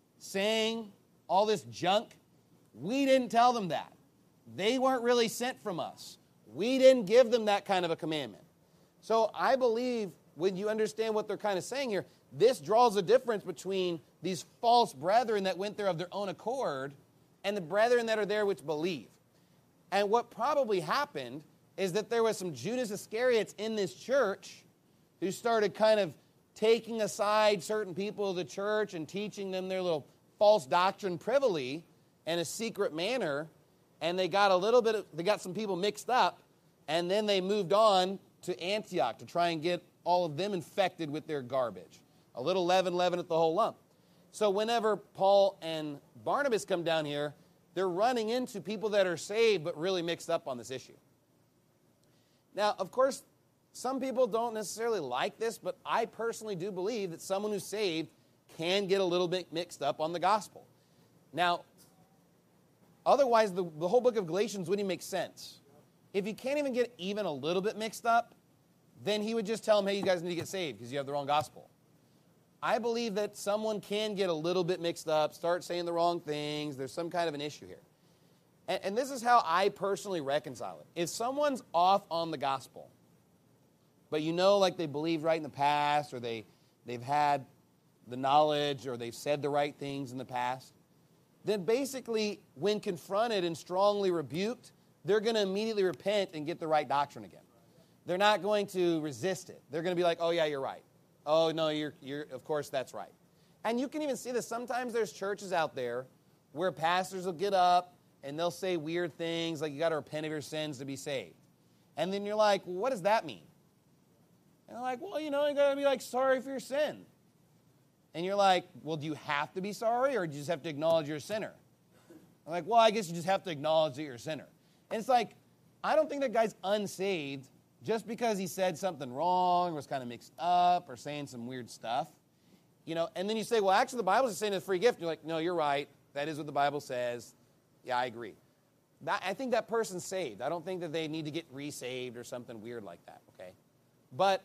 saying all this junk, we didn't tell them that. They weren't really sent from us. We didn't give them that kind of a commandment. So I believe when you understand what they're kind of saying here, this draws a difference between these false brethren that went there of their own accord and the brethren that are there which believe. And what probably happened is that there was some Judas Iscariots in this church who started kind of taking aside certain people of the church and teaching them their little false doctrine privily in a secret manner, and they got a little bit of, they got some people mixed up, and then they moved on to Antioch to try and get all of them infected with their garbage. A little leaven, leaven at the whole lump. So whenever Paul and Barnabas come down here, they're running into people that are saved but really mixed up on this issue. Now, of course, some people don't necessarily like this, but I personally do believe that someone who's saved can get a little bit mixed up on the gospel. Now, otherwise, the, the whole book of Galatians wouldn't even make sense. If you can't even get even a little bit mixed up, then he would just tell them, hey, you guys need to get saved because you have the wrong gospel. I believe that someone can get a little bit mixed up, start saying the wrong things. There's some kind of an issue here. And, and this is how I personally reconcile it. If someone's off on the gospel, but you know, like they believed right in the past, or they, they've had the knowledge, or they've said the right things in the past, then basically, when confronted and strongly rebuked, they're going to immediately repent and get the right doctrine again. They're not going to resist it. They're going to be like, oh, yeah, you're right. Oh, no, you're, you're, of course, that's right. And you can even see this. Sometimes there's churches out there where pastors will get up and they'll say weird things like you got to repent of your sins to be saved. And then you're like, well, what does that mean? And they're like, well, you know, you got to be like sorry for your sin. And you're like, well, do you have to be sorry, or do you just have to acknowledge you're a sinner? I'm like, well, I guess you just have to acknowledge that you're a sinner. And it's like, I don't think that guy's unsaved just because he said something wrong, was kind of mixed up, or saying some weird stuff. You know, and then you say, well, actually, the Bible's just saying it's a free gift. And you're like, no, you're right. That is what the Bible says. Yeah, I agree. That, I think that person's saved. I don't think that they need to get resaved or something weird like that, okay? But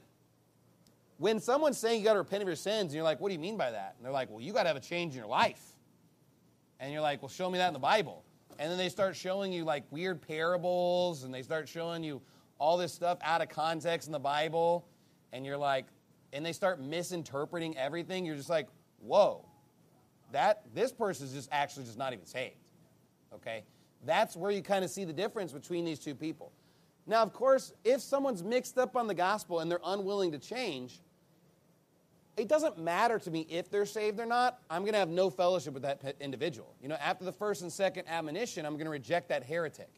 when someone's saying you got to repent of your sins, and you're like, what do you mean by that? And they're like, well, you got to have a change in your life. And you're like, well, show me that in the Bible. And then they start showing you like weird parables, and they start showing you all this stuff out of context in the Bible, and you're like, and they start misinterpreting everything. You're just like, whoa, that this person's just actually just not even saved, okay? That's where you kind of see the difference between these two people. Now, of course, if someone's mixed up on the gospel and they're unwilling to change, it doesn't matter to me if they're saved or not. I'm going to have no fellowship with that individual. You know, after the first and second admonition, I'm going to reject that heretic.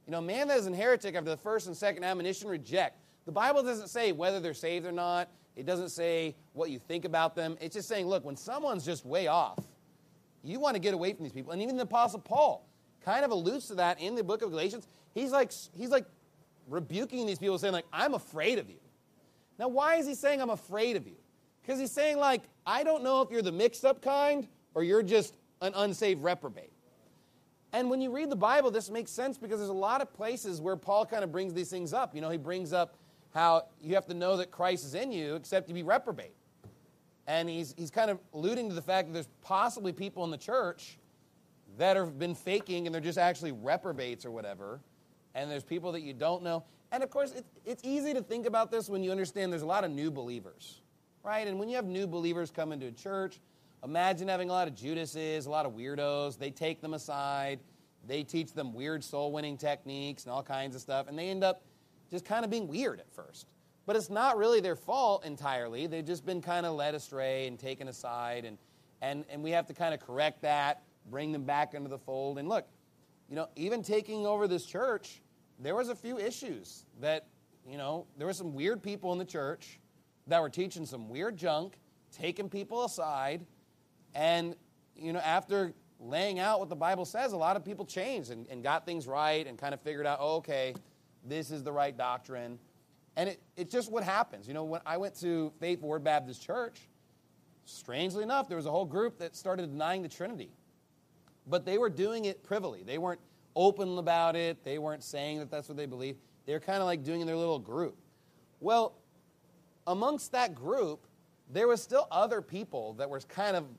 You know, a man that is an heretic after the first and second admonition, reject. The Bible doesn't say whether they're saved or not. It doesn't say what you think about them. It's just saying, look, when someone's just way off, you want to get away from these people. And even the Apostle Paul kind of alludes to that in the book of Galatians. He's like, he's like rebuking these people, saying, like, I'm afraid of you. Now, why is he saying I'm afraid of you? Because he's saying, like, I don't know if you're the mixed-up kind or you're just an unsaved reprobate. And when you read the Bible, this makes sense because there's a lot of places where Paul kind of brings these things up. You know, he brings up how you have to know that Christ is in you except you be reprobate. And he's he's kind of alluding to the fact that there's possibly people in the church that have been faking and they're just actually reprobates or whatever. And there's people that you don't know. And, of course, it, it's easy to think about this when you understand there's a lot of new believers, right? And when you have new believers come into a church, imagine having a lot of Judases, a lot of weirdos. They take them aside. They teach them weird soul-winning techniques and all kinds of stuff. And they end up just kind of being weird at first. But it's not really their fault entirely. They've just been kind of led astray and taken aside. And, and, and we have to kind of correct that, bring them back into the fold. And look, you know, even taking over this church, there was a few issues that, you know, there were some weird people in the church that were teaching some weird junk, taking people aside. And, you know, after laying out what the Bible says, a lot of people changed and, and got things right and kind of figured out, oh, okay, this is the right doctrine. And it, it's just what happens. You know, when I went to Faith Word Baptist Church, strangely enough, there was a whole group that started denying the Trinity. But they were doing it privily. They weren't open about it. They weren't saying that that's what they believe. They were kind of like doing it in their little group. Well, amongst that group, there was still other people that were kind of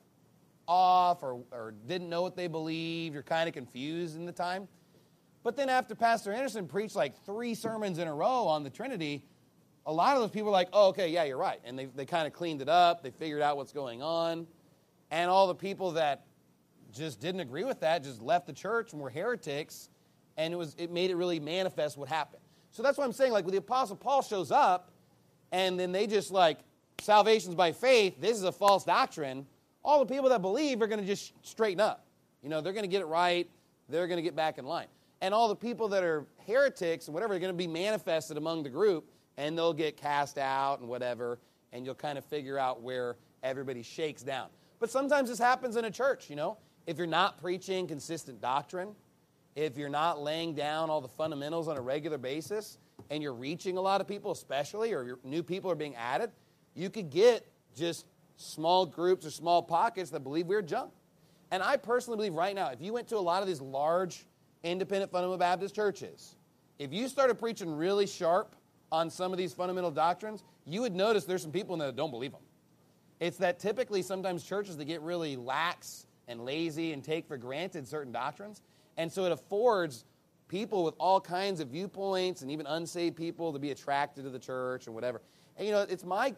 off or, or didn't know what they believed or kind of confused in the time. But then after Pastor Anderson preached like three sermons in a row on the Trinity, a lot of those people were like, oh, okay, yeah, you're right. And they, they kind of cleaned it up. They figured out what's going on. And all the people that just didn't agree with that just left the church and were heretics. And it was it made it really manifest what happened. So that's what I'm saying. Like when the Apostle Paul shows up and then they just like, salvation's by faith, this is a false doctrine, all the people that believe are going to just straighten up. You know, they're going to get it right. They're going to get back in line. And all the people that are heretics and whatever are going to be manifested among the group, and they'll get cast out and whatever, and you'll kind of figure out where everybody shakes down. But sometimes this happens in a church, you know. If you're not preaching consistent doctrine, if you're not laying down all the fundamentals on a regular basis, and you're reaching a lot of people especially, or your new people are being added, you could get just small groups or small pockets that believe we're junk. And I personally believe right now, if you went to a lot of these large independent fundamental Baptist churches, if you started preaching really sharp on some of these fundamental doctrines, you would notice there's some people in there that don't believe them. It's that typically sometimes churches that get really lax and lazy and take for granted certain doctrines, and so it affords people with all kinds of viewpoints and even unsaved people to be attracted to the church and whatever. And you know, it's my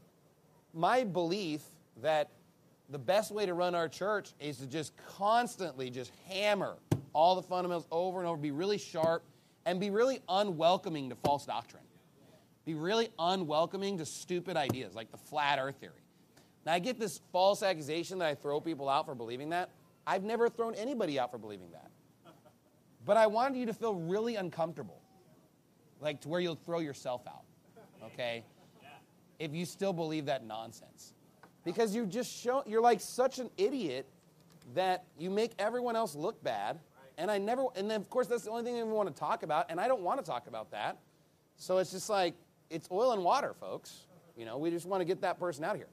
my belief that the best way to run our church is to just constantly just hammer all the fundamentals over and over, be really sharp, and be really unwelcoming to false doctrine. Be really unwelcoming to stupid ideas like the flat earth theory. Now, I get this false accusation that I throw people out for believing that. I've never thrown anybody out for believing that. But I wanted you to feel really uncomfortable, like to where you'll throw yourself out, okay, if you still believe that nonsense. Because you just show, you're like such an idiot that you make everyone else look bad. And I never, and then of course that's the only thing I want to talk about, and I don't want to talk about that. So it's just like, it's oil and water, folks. You know, we just want to get that person out of here.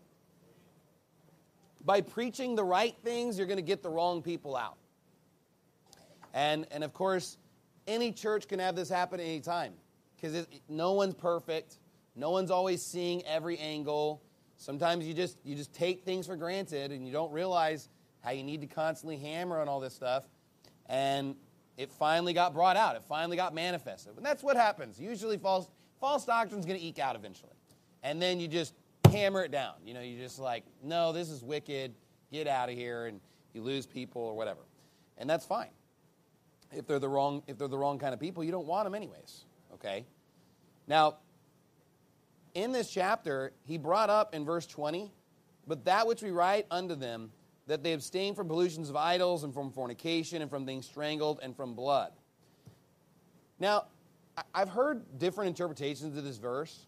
By preaching the right things, you're going to get the wrong people out. And, and of course, any church can have this happen at any time. Because no one's perfect. No one's always seeing every angle. Sometimes you just you just take things for granted, and you don't realize how you need to constantly hammer on all this stuff. And it finally got brought out. It finally got manifested. And that's what happens. Usually false, false doctrine is going to eke out eventually. And then you just hammer it down. You know, you're just like, no, this is wicked. Get out of here. And you lose people or whatever. And that's fine. If they're the wrong, if they're the wrong kind of people, you don't want them anyways. Okay? Now, in this chapter, he brought up in verse twenty, but that which we write unto them, that they abstain from pollutions of idols and from fornication and from things strangled and from blood. Now, I've heard different interpretations of this verse.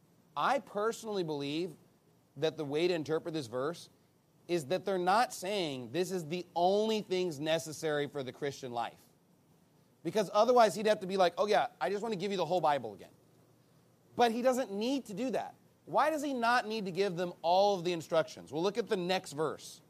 I personally believe that the way to interpret this verse is that they're not saying this is the only things necessary for the Christian life. Because otherwise he'd have to be like, oh yeah, I just want to give you the whole Bible again. But he doesn't need to do that. Why does he not need to give them all of the instructions? Well, look at the next verse.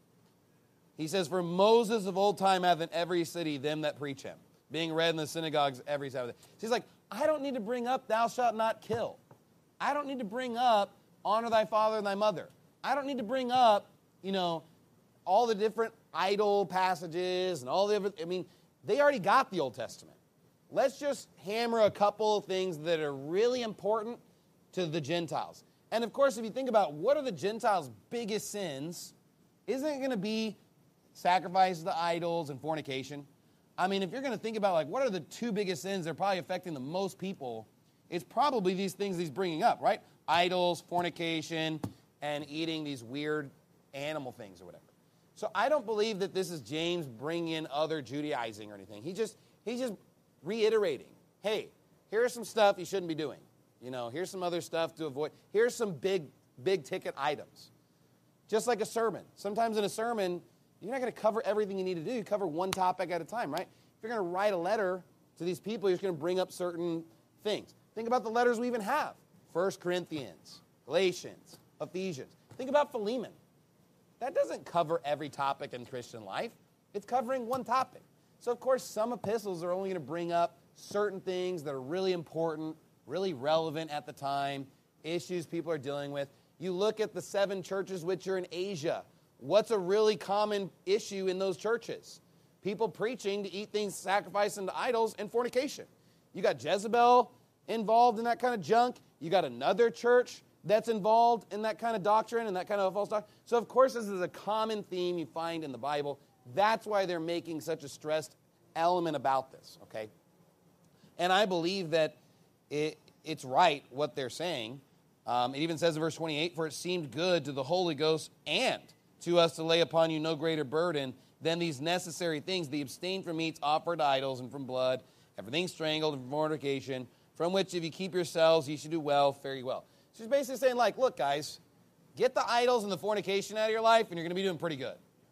He says, for Moses of old time hath in every city them that preach him, being read in the synagogues every Sabbath. So he's like, I don't need to bring up thou shalt not kill. I don't need to bring up honor thy father and thy mother. I don't need to bring up, you know, all the different idol passages and all the other, I mean, they already got the Old Testament. Let's just hammer a couple of things that are really important to the Gentiles. And of course, if you think about what are the Gentiles' biggest sins, isn't it going to be sacrifices to idols and fornication? I mean, if you're going to think about, like, what are the two biggest sins that are probably affecting the most people, it's probably these things he's bringing up, right? Idols, fornication, and eating these weird animal things or whatever. So I don't believe that this is James bringing in other Judaizing or anything. He just he's just reiterating, hey, here's some stuff you shouldn't be doing. You know, here's some other stuff to avoid. Here's some big, big ticket items. Just like a sermon. Sometimes in a sermon, you're not going to cover everything you need to do. You cover one topic at a time, right? If you're going to write a letter to these people, you're just going to bring up certain things. Think about the letters we even have. First Corinthians, Galatians, Ephesians. Think about Philemon. That doesn't cover every topic in Christian life. It's covering one topic. So, of course, some epistles are only going to bring up certain things that are really important, really relevant at the time, issues people are dealing with. You look at the seven churches which are in Asia. What's a really common issue in those churches? People preaching to eat things sacrificed unto idols and fornication. You got Jezebel involved in that kind of junk. You got another church that's involved in that kind of doctrine and that kind of false doctrine. So, of course, this is a common theme you find in the Bible. That's why they're making such a stressed element about this, okay? And I believe that it, it's right what they're saying. Um, it even says in verse twenty-eight, for it seemed good to the Holy Ghost and to us to lay upon you no greater burden than these necessary things, the abstain from meats offered to idols and from blood, everything strangled and from fornication, from which if you keep yourselves, ye should do well, fare ye well. She's basically saying, like, look, guys, get the idols and the fornication out of your life, and you're going to be doing pretty good.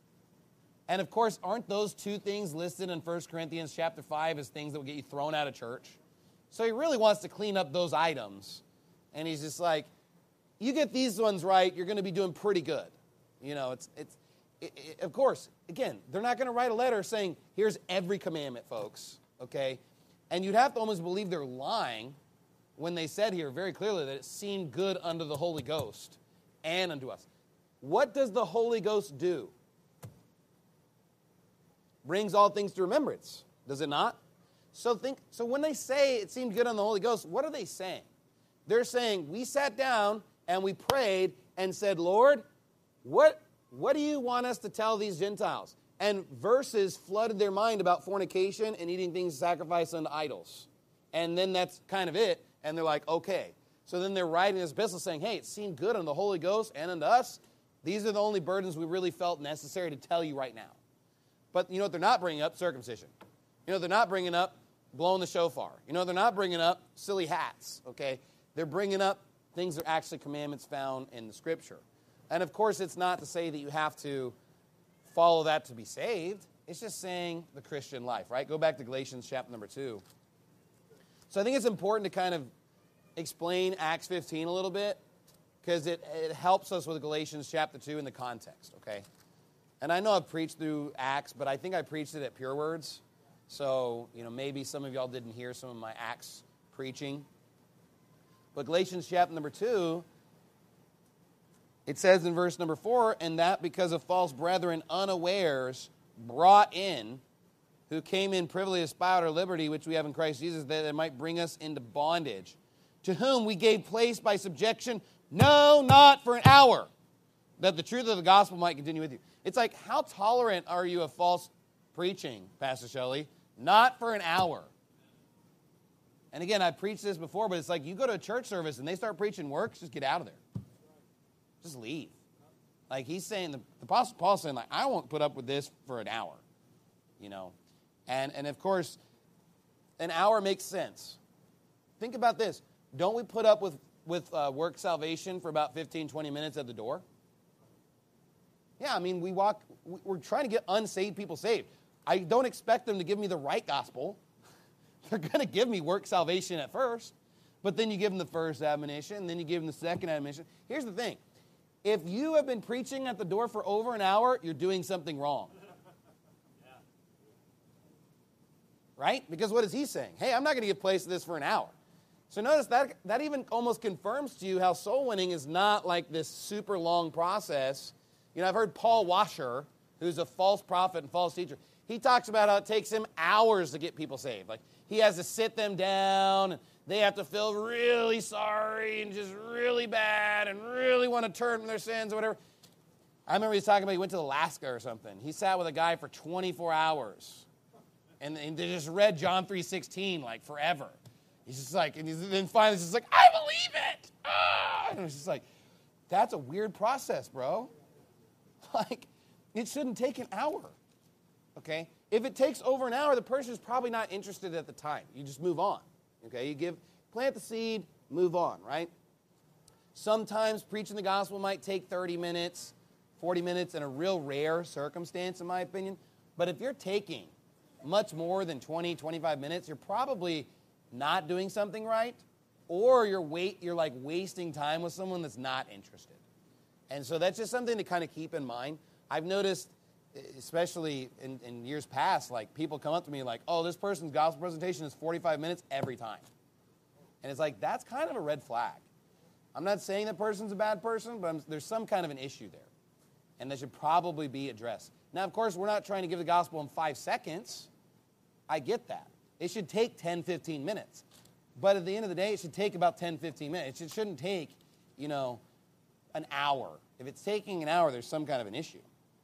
And, of course, aren't those two things listed in First Corinthians chapter five as things that will get you thrown out of church? So he really wants to clean up those items. And he's just like, you get these ones right, you're going to be doing pretty good. You know, it's, it's it, it, of course, again, they're not going to write a letter saying, here's every commandment, folks, okay? And you'd have to almost believe they're lying when they said here very clearly that it seemed good unto the Holy Ghost and unto us. What does the Holy Ghost do? Brings all things to remembrance, does it not? So think. So when they say it seemed good on the Holy Ghost, what are they saying? They're saying, we sat down and we prayed and said, Lord, what, what do you want us to tell these Gentiles? And verses flooded their mind about fornication and eating things sacrificed unto idols. And then that's kind of it. And they're like, okay. So then they're writing this epistle saying, hey, it seemed good on the Holy Ghost and unto us. These are the only burdens we really felt necessary to tell you right now. But you know what they're not bringing up? Circumcision. You know, they're not bringing up blowing the shofar. You know, they're not bringing up silly hats, okay? They're bringing up things that are actually commandments found in the Scripture. And, of course, it's not to say that you have to follow that to be saved. It's just saying the Christian life, right? Go back to Galatians chapter number two. So I think it's important to kind of explain Acts fifteen a little bit because it, it helps us with Galatians chapter two in the context, okay? And I know I've preached through Acts, but I think I preached it at Pure Words. So, you know, maybe some of y'all didn't hear some of my Acts preaching. But Galatians chapter number two, it says in verse number four, and that because of false brethren unawares brought in, who came in privily to aspire our liberty, which we have in Christ Jesus, that it might bring us into bondage, to whom we gave place by subjection, no, not for an hour, that the truth of the gospel might continue with you. It's like, how tolerant are you of false preaching, Pastor Shelley? Not for an hour. And again, I preached this before, but it's like you go to a church service and they start preaching works, just get out of there. Just leave. Like he's saying, the, the Apostle Paul's saying, like, I won't put up with this for an hour, you know. And, and of course, an hour makes sense. Think about this. Don't we put up with, with uh, work salvation for about fifteen, twenty minutes at the door? Yeah, I mean, we walk, we're trying to get unsaved people saved. I don't expect them to give me the right gospel. They're going to give me work salvation at first. But then you give them the first admonition, and then you give them the second admonition. Here's the thing. If you have been preaching at the door for over an hour, you're doing something wrong. Right? Because what is he saying? Hey, I'm not going to give place to this for an hour. So notice that that even almost confirms to you how soul winning is not like this super long process. You know, I've heard Paul Washer, who's a false prophet and false teacher, he talks about how it takes him hours to get people saved. Like, he has to sit them down, and they have to feel really sorry and just really bad and really want to turn from their sins or whatever. I remember he was talking about he went to Alaska or something. He sat with a guy for twenty-four hours. And, and they just read John three sixteen like forever. He's just like, and he's, then finally he's just like, I believe it. Ah! And it's just like, that's a weird process, bro. Like, it shouldn't take an hour. Okay? If it takes over an hour, the person is probably not interested at the time. You just move on. Okay? You give, plant the seed, move on, right? Sometimes preaching the gospel might take thirty minutes, forty minutes in a real rare circumstance, in my opinion. But if you're taking much more than twenty, twenty-five minutes, you're probably not doing something right, or you're wait, you're like wasting time with someone that's not interested. And so that's just something to kind of keep in mind. I've noticed, especially in, in years past, like people come up to me like, oh, this person's gospel presentation is forty-five minutes every time. And it's like, that's kind of a red flag. I'm not saying that person's a bad person, but I'm, there's some kind of an issue there. And that should probably be addressed. Now, of course, we're not trying to give the gospel in five seconds. I get that. It should take ten, fifteen minutes. But at the end of the day, it should take about ten, fifteen minutes. It shouldn't take, you know, an hour. If it's taking an hour, there's some kind of an issue.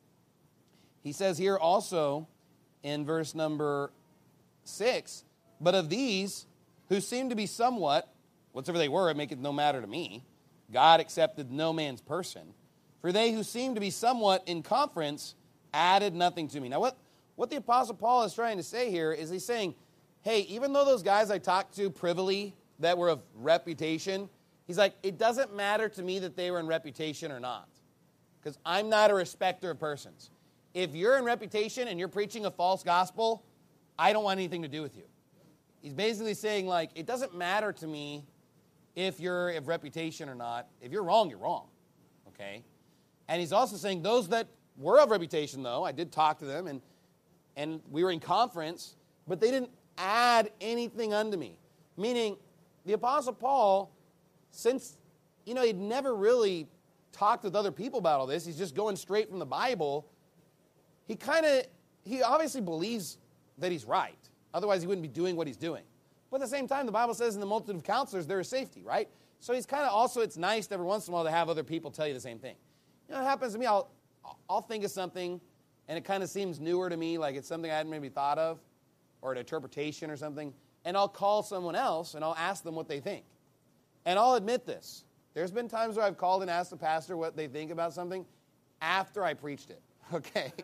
He says here also in verse number six, but of these who seem to be somewhat, whatsoever they were, it maketh no matter to me. God accepted no man's person. For they who seem to be somewhat in conference added nothing to me. Now, what, what the Apostle Paul is trying to say here is he's saying, hey, even though those guys I talked to privily that were of reputation, he's like, it doesn't matter to me that they were in reputation or not, because I'm not a respecter of persons. If you're in reputation and you're preaching a false gospel, I don't want anything to do with you. He's basically saying, like, it doesn't matter to me if you're of reputation or not. If you're wrong, you're wrong, okay? And he's also saying those that were of reputation, though, I did talk to them, and, and we were in conference, but they didn't add anything unto me. Meaning, the Apostle Paul, since, you know, he'd never really talked with other people about all this, he's just going straight from the Bible, he kind of, he obviously believes that he's right. Otherwise, he wouldn't be doing what he's doing. But at the same time, the Bible says in the multitude of counselors, there is safety, right? So he's kind of also, it's nice every once in a while to have other people tell you the same thing. You know, it happens to me, I'll, I'll think of something, and it kind of seems newer to me, like it's something I hadn't maybe thought of, or an interpretation or something, and I'll call someone else, and I'll ask them what they think. And I'll admit this. There's been times where I've called and asked the pastor what they think about something after I preached it, okay?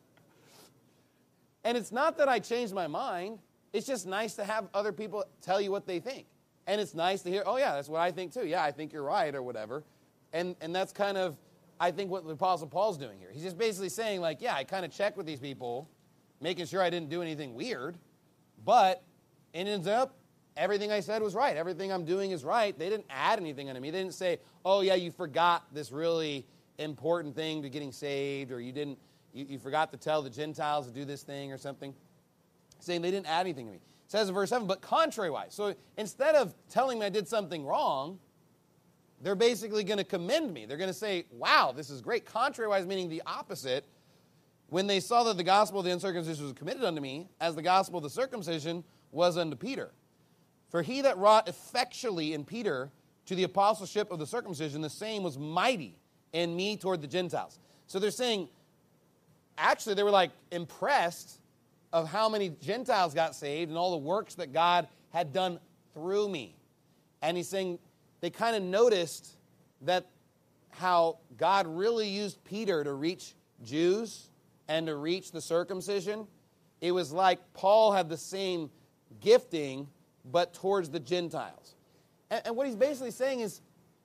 And it's not that I changed my mind. It's just nice to have other people tell you what they think. And it's nice to hear, oh, yeah, that's what I think too. Yeah, I think you're right or whatever. And and that's kind of, I think, what the Apostle Paul's doing here. He's just basically saying, like, yeah, I kind of checked with these people, making sure I didn't do anything weird. But it ends up, everything I said was right. Everything I'm doing is right. They didn't add anything unto me. They didn't say, oh, yeah, you forgot this really important thing to getting saved, or you didn't, you, you forgot to tell the Gentiles to do this thing or something. Saying they didn't add anything to me. It says in verse seven, but contrary-wise. So instead of telling me I did something wrong, they're basically going to commend me. They're going to say, wow, this is great. Contrary-wise meaning the opposite. When they saw that the gospel of the uncircumcision was committed unto me, as the gospel of the circumcision was unto Peter. For he that wrought effectually in Peter to the apostleship of the circumcision, the same was mighty in me toward the Gentiles. So they're saying, actually they were like impressed of how many Gentiles got saved and all the works that God had done through me. And he's saying they kind of noticed that how God really used Peter to reach Jews and to reach the circumcision. It was like Paul had the same gifting, but towards the Gentiles. And, and what he's basically saying is,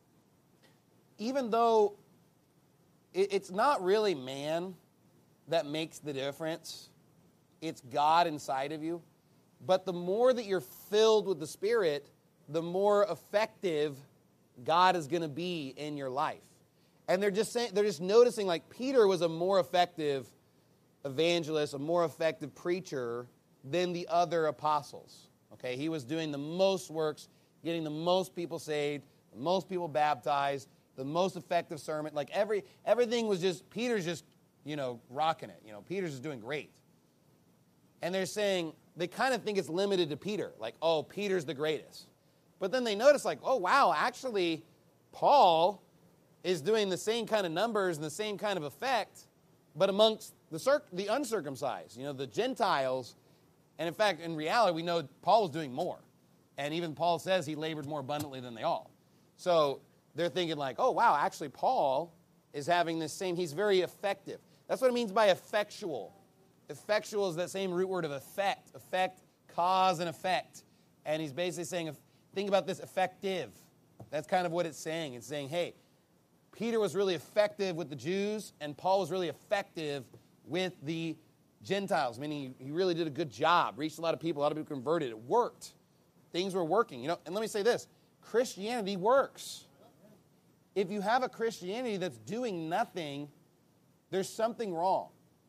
even though it, it's not really man that makes the difference, it's God inside of you. But the more that you're filled with the Spirit, the more effective God is going to be in your life. And they're just saying, they're just noticing, like, Peter was a more effective evangelist, a more effective preacher than the other apostles. Okay, he was doing the most works, getting the most people saved, the most people baptized, the most effective sermon. Like every everything was just, Peter's just, you know, rocking it. You know, Peter's just doing great. And they're saying, they kind of think it's limited to Peter. Like, oh, Peter's the greatest. But then they notice, like, oh, wow, actually, Paul is doing the same kind of numbers and the same kind of effect, but amongst the circ- the uncircumcised, you know, the Gentiles. And in fact, in reality, we know Paul was doing more. And even Paul says he labored more abundantly than they all. So they're thinking like, oh, wow, actually Paul is having this same, he's very effective. That's what it means by effectual. Effectual is that same root word of effect. Effect, cause, and effect. And he's basically saying, think about this, effective. That's kind of what it's saying. It's saying, hey, Peter was really effective with the Jews, and Paul was really effective with the Gentiles, meaning he, he really did a good job, reached a lot of people, a lot of people converted. It worked. Things were working. You know, and let me say this, Christianity works. If you have a Christianity that's doing nothing, there's something wrong.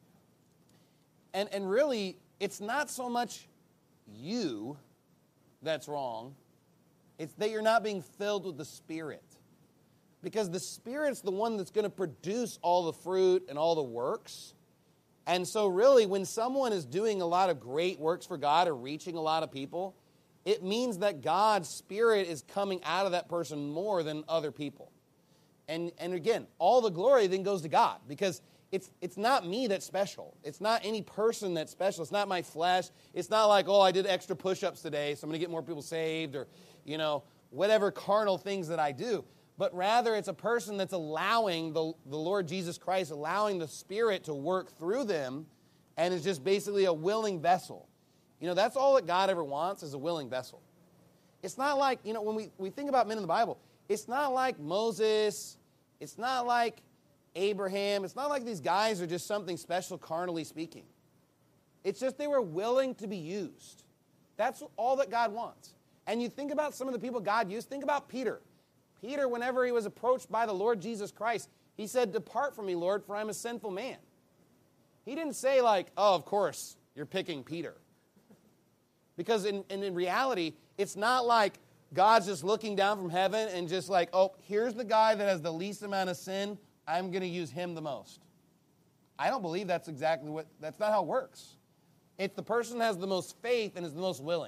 And, and really, it's not so much you that's wrong, it's that you're not being filled with the Spirit. Because the Spirit's the one that's going to produce all the fruit and all the works. And so really, when someone is doing a lot of great works for God or reaching a lot of people, it means that God's Spirit is coming out of that person more than other people. And, and again, all the glory then goes to God, because it's, it's not me that's special. It's not any person that's special. It's not my flesh. It's not like, oh, I did extra push-ups today, so I'm going to get more people saved, or, you know, whatever carnal things that I do. But rather it's a person that's allowing the, the Lord Jesus Christ, allowing the Spirit to work through them, and is just basically a willing vessel. You know, that's all that God ever wants, is a willing vessel. It's not like, you know, when we, we think about men in the Bible, it's not like Moses, it's not like Abraham, it's not like these guys are just something special carnally speaking. It's just they were willing to be used. That's all that God wants. And you think about some of the people God used, think about Peter. Peter, whenever he was approached by the Lord Jesus Christ, he said, "Depart from me, Lord, for I'm a sinful man." He didn't say like, oh, of course, you're picking Peter. Because in, in, in reality, it's not like God's just looking down from heaven and just like, oh, here's the guy that has the least amount of sin, I'm going to use him the most. I don't believe that's exactly what, that's not how it works. It's the person that has the most faith and is the most willing,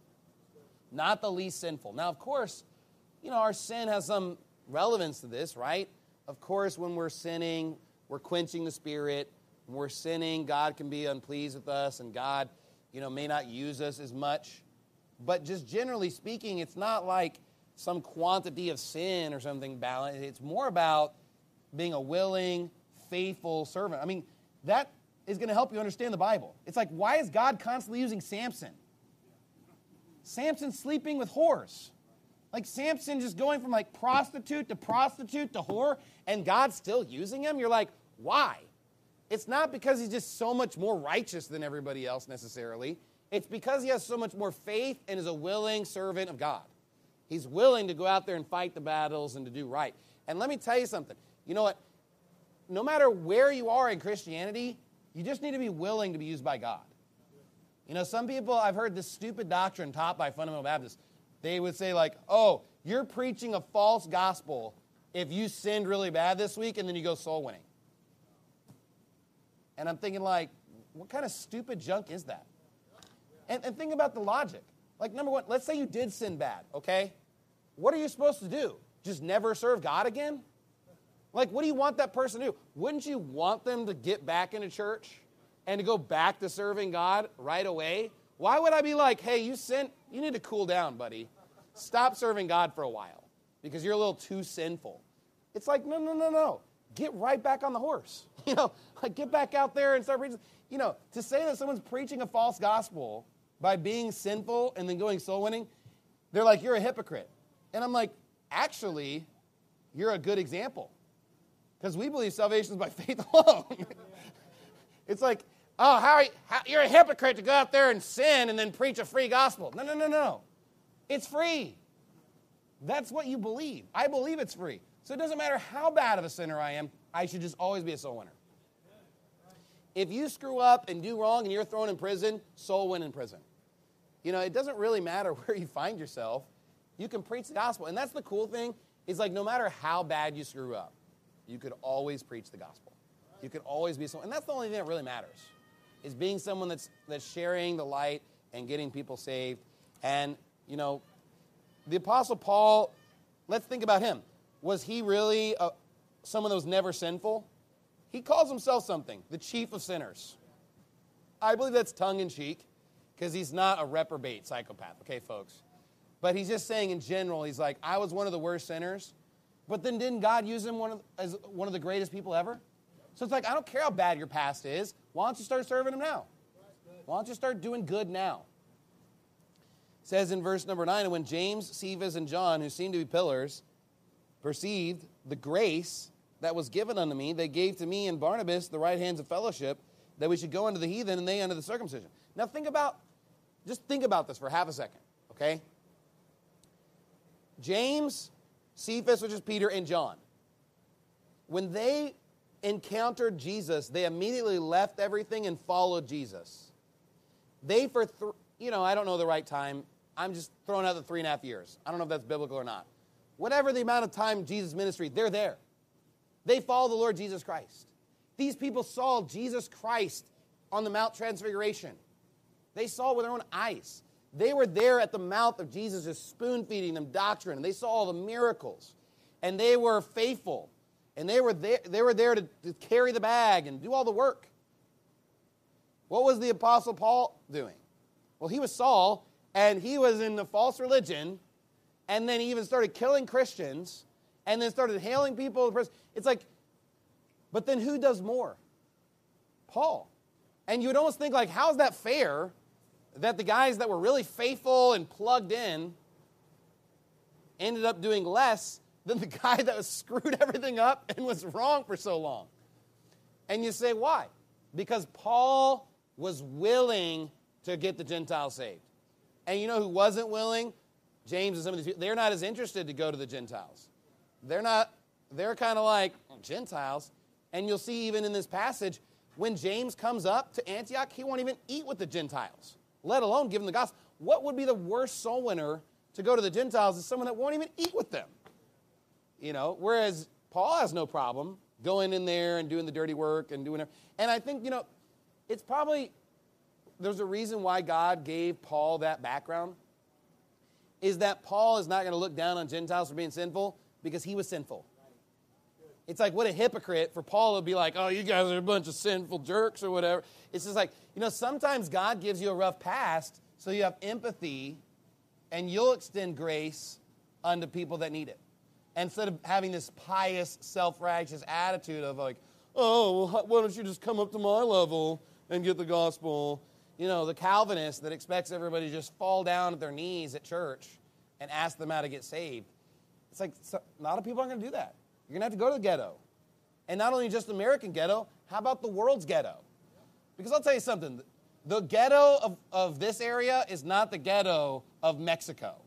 not the least sinful. Now, of course, you know, our sin has some relevance to this, right? Of course, when we're sinning, we're quenching the Spirit. When we're sinning, God can be unpleased with us, and God, you know, may not use us as much. But just generally speaking, it's not like some quantity of sin or something balanced. It's more about being a willing, faithful servant. I mean, that is going to help you understand the Bible. It's like, why is God constantly using Samson? Samson's sleeping with whores. Like Samson just going from like prostitute to prostitute to whore, and God's still using him? You're like, why? It's not because he's just so much more righteous than everybody else necessarily. It's because he has so much more faith and is a willing servant of God. He's willing to go out there and fight the battles and to do right. And let me tell you something. You know what? No matter where you are in Christianity, you just need to be willing to be used by God. You know, some people, I've heard this stupid doctrine taught by fundamental Baptists. They would say like, oh, you're preaching a false gospel if you sinned really bad this week and then you go soul winning. And I'm thinking like, what kind of stupid junk is that? And, and think about the logic. Like, number one, let's say you did sin bad, okay? What are you supposed to do? Just never serve God again? Like, what do you want that person to do? Wouldn't you want them to get back into church and to go back to serving God right away? Why would I be like, hey, you sinned, you need to cool down, buddy. Stop serving God for a while because you're a little too sinful. It's like, no, no, no, no. Get right back on the horse. You know, like get back out there and start preaching. You know, to say that someone's preaching a false gospel by being sinful and then going soul winning, they're like, you're a hypocrite. And I'm like, actually, you're a good example. Because we believe salvation is by faith alone. It's like, oh, how, are you, how you're a hypocrite to go out there and sin and then preach a free gospel. No, no, no, no. It's free. That's what you believe. I believe it's free. So it doesn't matter how bad of a sinner I am, I should just always be a soul winner. If you screw up and do wrong and you're thrown in prison, soul win in prison. You know, it doesn't really matter where you find yourself. You can preach the gospel. And that's the cool thing, is like no matter how bad you screw up, you could always preach the gospel. You could always be someone. And that's the only thing that really matters, is being someone that's that's sharing the light and getting people saved. And, you know, the Apostle Paul, let's think about him. Was he really uh, someone that was never sinful? He calls himself something, the chief of sinners. I believe that's tongue-in-cheek, because he's not a reprobate psychopath, okay, folks? But he's just saying in general, he's like, I was one of the worst sinners, but then didn't God use him one of, as one of the greatest people ever? So it's like, I don't care how bad your past is. Why don't you start serving him now? Why don't you start doing good now? It says in verse number nine, and when James, Cephas, and John, who seemed to be pillars, perceived the grace that was given unto me, they gave to me and Barnabas the right hands of fellowship, that we should go unto the heathen and they unto the circumcision. Now think about, just think about this for half a second, okay? James, Cephas, which is Peter, and John, when they encountered Jesus, they immediately left everything and followed Jesus. They, for, th- you know, I don't know the right time. I'm just throwing out the three and a half years. I don't know if that's biblical or not. Whatever the amount of time Jesus' ministry, they're there. They follow the Lord Jesus Christ. These people saw Jesus Christ on the Mount Transfiguration. They saw it with their own eyes. They were there at the mouth of Jesus, just spoon-feeding them doctrine, and they saw all the miracles. And they were faithful. And they were there, they were there to, to carry the bag and do all the work. What was the Apostle Paul doing? Well, he was Saul, and he was in the false religion, and then he even started killing Christians, and then started hailing people. It's like, but then who does more? Paul. And you would almost think, like, how is that fair that the guys that were really faithful and plugged in ended up doing less than the guy that was screwed everything up and was wrong for so long? And you say, why? Because Paul was willing to get the Gentiles saved. And you know who wasn't willing? James and some of these people. They're not as interested to go to the Gentiles. They're not, they're kind of like, oh, Gentiles. And you'll see even in this passage, when James comes up to Antioch, he won't even eat with the Gentiles, let alone give them the gospel. What would be the worst soul winner to go to the Gentiles is someone that won't even eat with them? You know, whereas Paul has no problem going in there and doing the dirty work and doing it. And I think, you know, it's probably, there's a reason why God gave Paul that background, is that Paul is not going to look down on Gentiles for being sinful because he was sinful. It's like, what a hypocrite for Paul to be like, oh, you guys are a bunch of sinful jerks or whatever. It's just like, you know, sometimes God gives you a rough past so you have empathy and you'll extend grace unto people that need it. Instead of having this pious, self-righteous attitude of like, oh, well, why don't you just come up to my level and get the gospel? You know, the Calvinist that expects everybody to just fall down at their knees at church and ask them how to get saved. It's like, so, a lot of people aren't going to do that. You're going to have to go to the ghetto. And not only just the American ghetto, how about the world's ghetto? Because I'll tell you something. The ghetto of, of this area is not the ghetto of Mexico.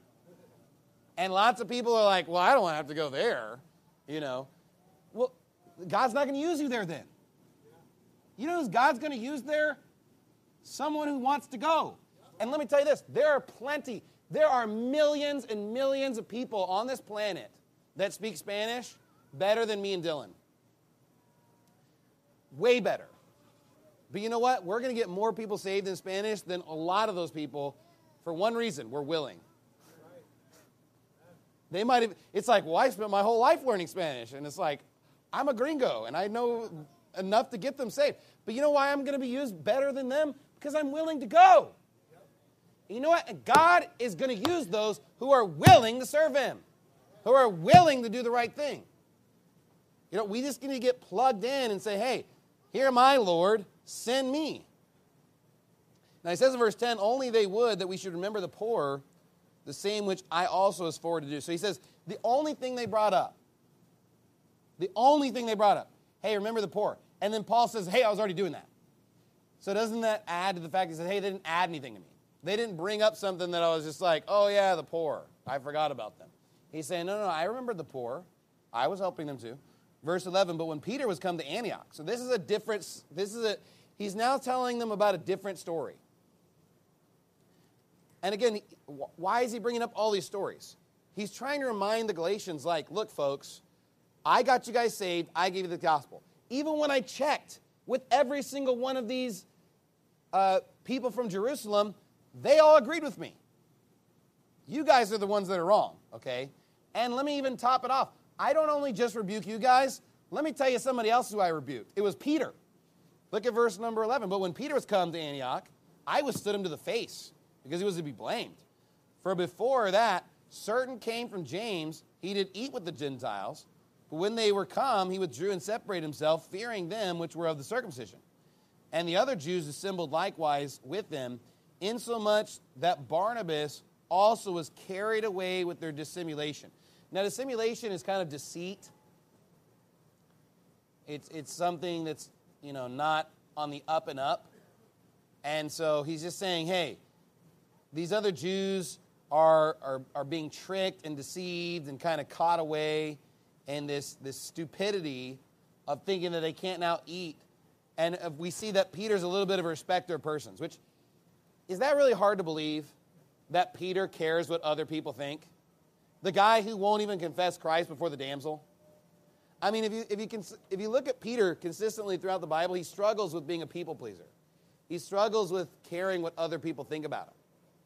And lots of people are like, well, I don't want to have to go there, you know. Well, God's not going to use you there then. You know who God's going to use there? Someone who wants to go. And let me tell you this. There are plenty. There are millions and millions of people on this planet that speak Spanish better than me and Dylan. Way better. But you know what? We're going to get more people saved in Spanish than a lot of those people for one reason. We're willing. They might have, it's like, well, I spent my whole life learning Spanish. And it's like, I'm a gringo, and I know enough to get them saved. But you know why I'm going to be used better than them? Because I'm willing to go. And you know what? God is going to use those who are willing to serve him, who are willing to do the right thing. You know, we just need to get plugged in and say, hey, here am I, Lord, send me. Now he says in verse ten, only they would that we should remember the poor, the same which I also was forward to do. So he says, the only thing they brought up, the only thing they brought up, hey, remember the poor. And then Paul says, hey, I was already doing that. So doesn't that add to the fact he says, hey, they didn't add anything to me. They didn't bring up something that I was just like, oh yeah, the poor. I forgot about them. He's saying, no, no, no, I remembered the poor. I was helping them too. Verse eleven, but when Peter was come to Antioch. So this is a different, this is a, he's now telling them about a different story. And again, why is he bringing up all these stories? He's trying to remind the Galatians, like, look, folks, I got you guys saved. I gave you the gospel. Even when I checked with every single one of these uh, people from Jerusalem, they all agreed with me. You guys are the ones that are wrong, okay? And let me even top it off. I don't only just rebuke you guys. Let me tell you somebody else who I rebuked. It was Peter. Look at verse number eleven. But when Peter was come to Antioch, I withstood him to the face, because he was to be blamed. For before that, certain came from James. He did eat with the Gentiles. But when they were come, he withdrew and separated himself, fearing them which were of the circumcision. And the other Jews assembled likewise with them, insomuch that Barnabas also was carried away with their dissimulation. Now, dissimulation is kind of deceit. It's it's something that's, you know, not on the up and up. And so he's just saying, hey, these other Jews are are, are being tricked and deceived and kind of caught away in this, this stupidity of thinking that they can't now eat. And if we see that Peter's a little bit of a respecter of persons, which, is that really hard to believe, that Peter cares what other people think? The guy who won't even confess Christ before the damsel? I mean, if you if you can, if you look at Peter consistently throughout the Bible, he struggles with being a people pleaser. He struggles with caring what other people think about him.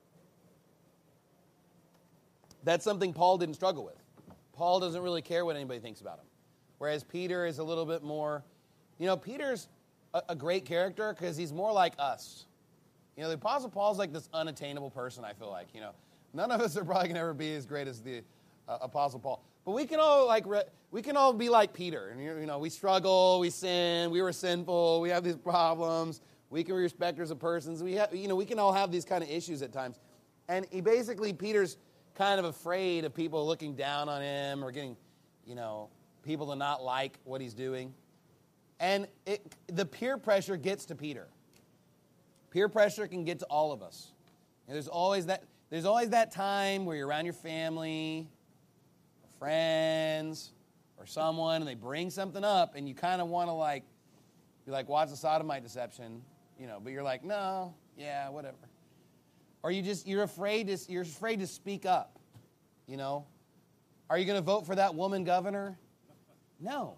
That's something Paul didn't struggle with. Paul doesn't really care what anybody thinks about him. Whereas Peter is a little bit more, you know, Peter's a, a great character because he's more like us. You know, the Apostle Paul's like this unattainable person, I feel like, you know. None of us are probably going to ever be as great as the uh, Apostle Paul. But we can all like re- we can all be like Peter. And, you know, we struggle, we sin, we were sinful, we have these problems. We can be respecters of persons. We have, you know, we can all have these kind of issues at times. And he basically, Peter's kind of afraid of people looking down on him or getting, you know, people to not like what he's doing. And it, the peer pressure gets to Peter. Peer pressure can get to all of us. And there's always that there's always that time where you're around your family, or friends, or someone, and they bring something up, and you kind of want to like, you're like, watch the sodomite deception, you know, but you're like, no, yeah, whatever. Or you just you're afraid to you're afraid to speak up, you know. Are you going to vote for that woman governor? No.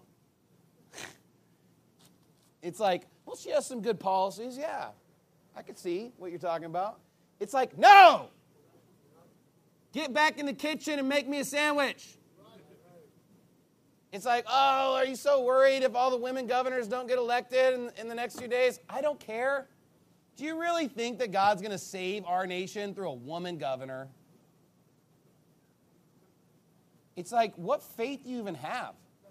It's like, well, she has some good policies, yeah. I could see what you're talking about. It's like, no! Get back in the kitchen and make me a sandwich. It's like, oh, are you so worried if all the women governors don't get elected in, in the next few days? I don't care. Do you really think that God's going to save our nation through a woman governor? It's like, what faith do you even have?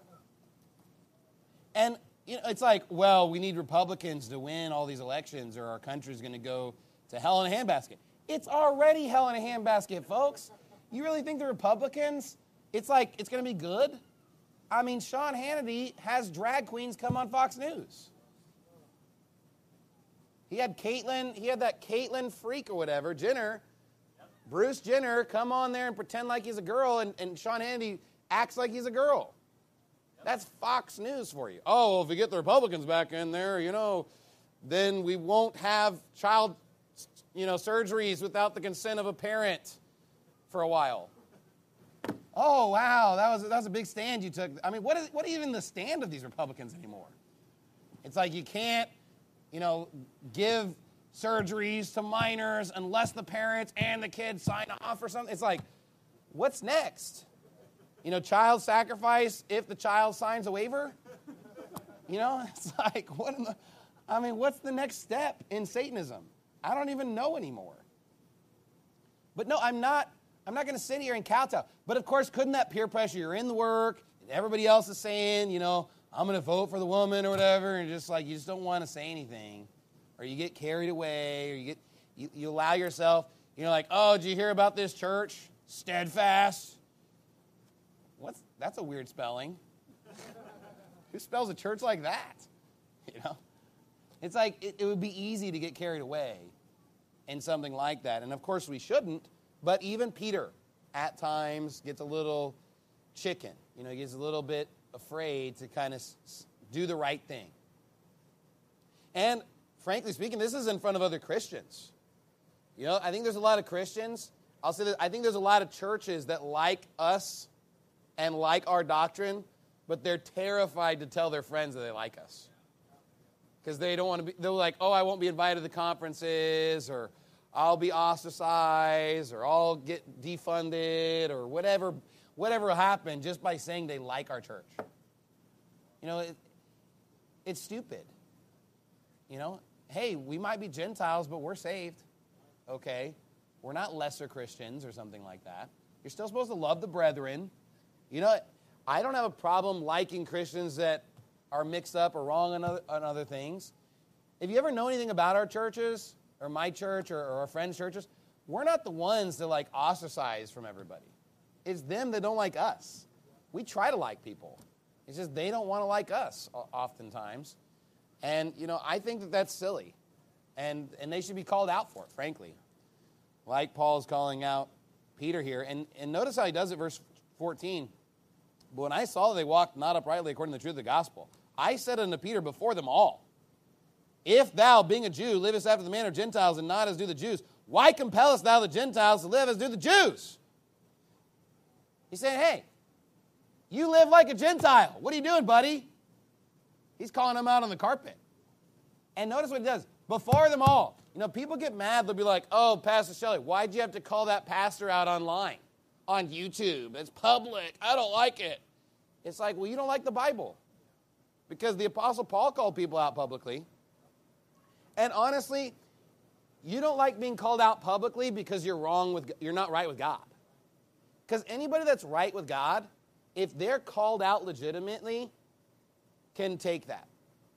And you know, it's like, well, we need Republicans to win all these elections or our country's going to go to hell in a handbasket. It's already hell in a handbasket, folks. You really think the Republicans, it's like, it's going to be good? I mean, Sean Hannity has drag queens come on Fox News. He had Caitlyn, he had that Caitlyn freak or whatever, Jenner, Bruce Jenner, come on there and pretend like he's a girl, and, and Sean Hannity acts like he's a girl. That's Fox News for you. Oh, well, if we get the Republicans back in there, you know, then we won't have child, you know, surgeries without the consent of a parent for a while. Oh, wow, that was that was a big stand you took. I mean, what is what even the stand of these Republicans anymore? It's like you can't, you know, give surgeries to minors unless the parents and the kids sign off or something. It's like, what's next? You know, child sacrifice if the child signs a waiver? You know, it's like, what in the, I mean, what's the next step in Satanism? I don't even know anymore. But no, I'm not, I'm not going to sit here and kowtow. But of course, couldn't that peer pressure, you're in the work, and everybody else is saying, you know, I'm going to vote for the woman or whatever, and just like, you just don't want to say anything. Or you get carried away, or you get, You, you allow yourself, you're like, oh, did you hear about this church? Steadfast. What's that's a weird spelling. Who spells a church like that? You know? It's like it, it would be easy to get carried away in something like that. And of course we shouldn't, but even Peter at times gets a little chicken. You know, he gets a little bit afraid to kind of s- do the right thing. And frankly speaking, this is in front of other Christians. You know, I think there's a lot of Christians. I'll say that I think there's a lot of churches that like us and like our doctrine, but they're terrified to tell their friends that they like us. Because they don't want to be, they're like, oh, I won't be invited to conferences, or I'll be ostracized, or I'll get defunded, or whatever, whatever will happen just by saying they like our church. You know, it, it's stupid. You know, hey, we might be Gentiles, but we're saved. Okay? We're not lesser Christians or something like that. You're still supposed to love the brethren. You know, I don't have a problem liking Christians that are mixed up or wrong on other, on other things. If you ever know anything about our churches, or my church, or, or our friends' churches, we're not the ones that like ostracize from everybody. It's them that don't like us. We try to like people. It's just they don't want to like us oftentimes. And, you know, I think that that's silly. And, and they should be called out for it, frankly. Like Paul's calling out Peter here. And, and notice how he does it, verse fourteen. But when I saw that they walked not uprightly according to the truth of the gospel, I said unto Peter before them all, if thou, being a Jew, livest after the manner of Gentiles and not as do the Jews, why compellest thou the Gentiles to live as do the Jews? He's saying, hey, you live like a Gentile. What are you doing, buddy? He's calling them out on the carpet. And notice what he does. Before them all. You know, people get mad. They'll be like, oh, Pastor Shelley, why'd you have to call that pastor out online? On YouTube. It's public. I don't like it. It's like, well, you don't like the Bible. Because the Apostle Paul called people out publicly. And honestly, you don't like being called out publicly because you're wrong with, you're not right with God. Because anybody that's right with God, if they're called out legitimately, can take that.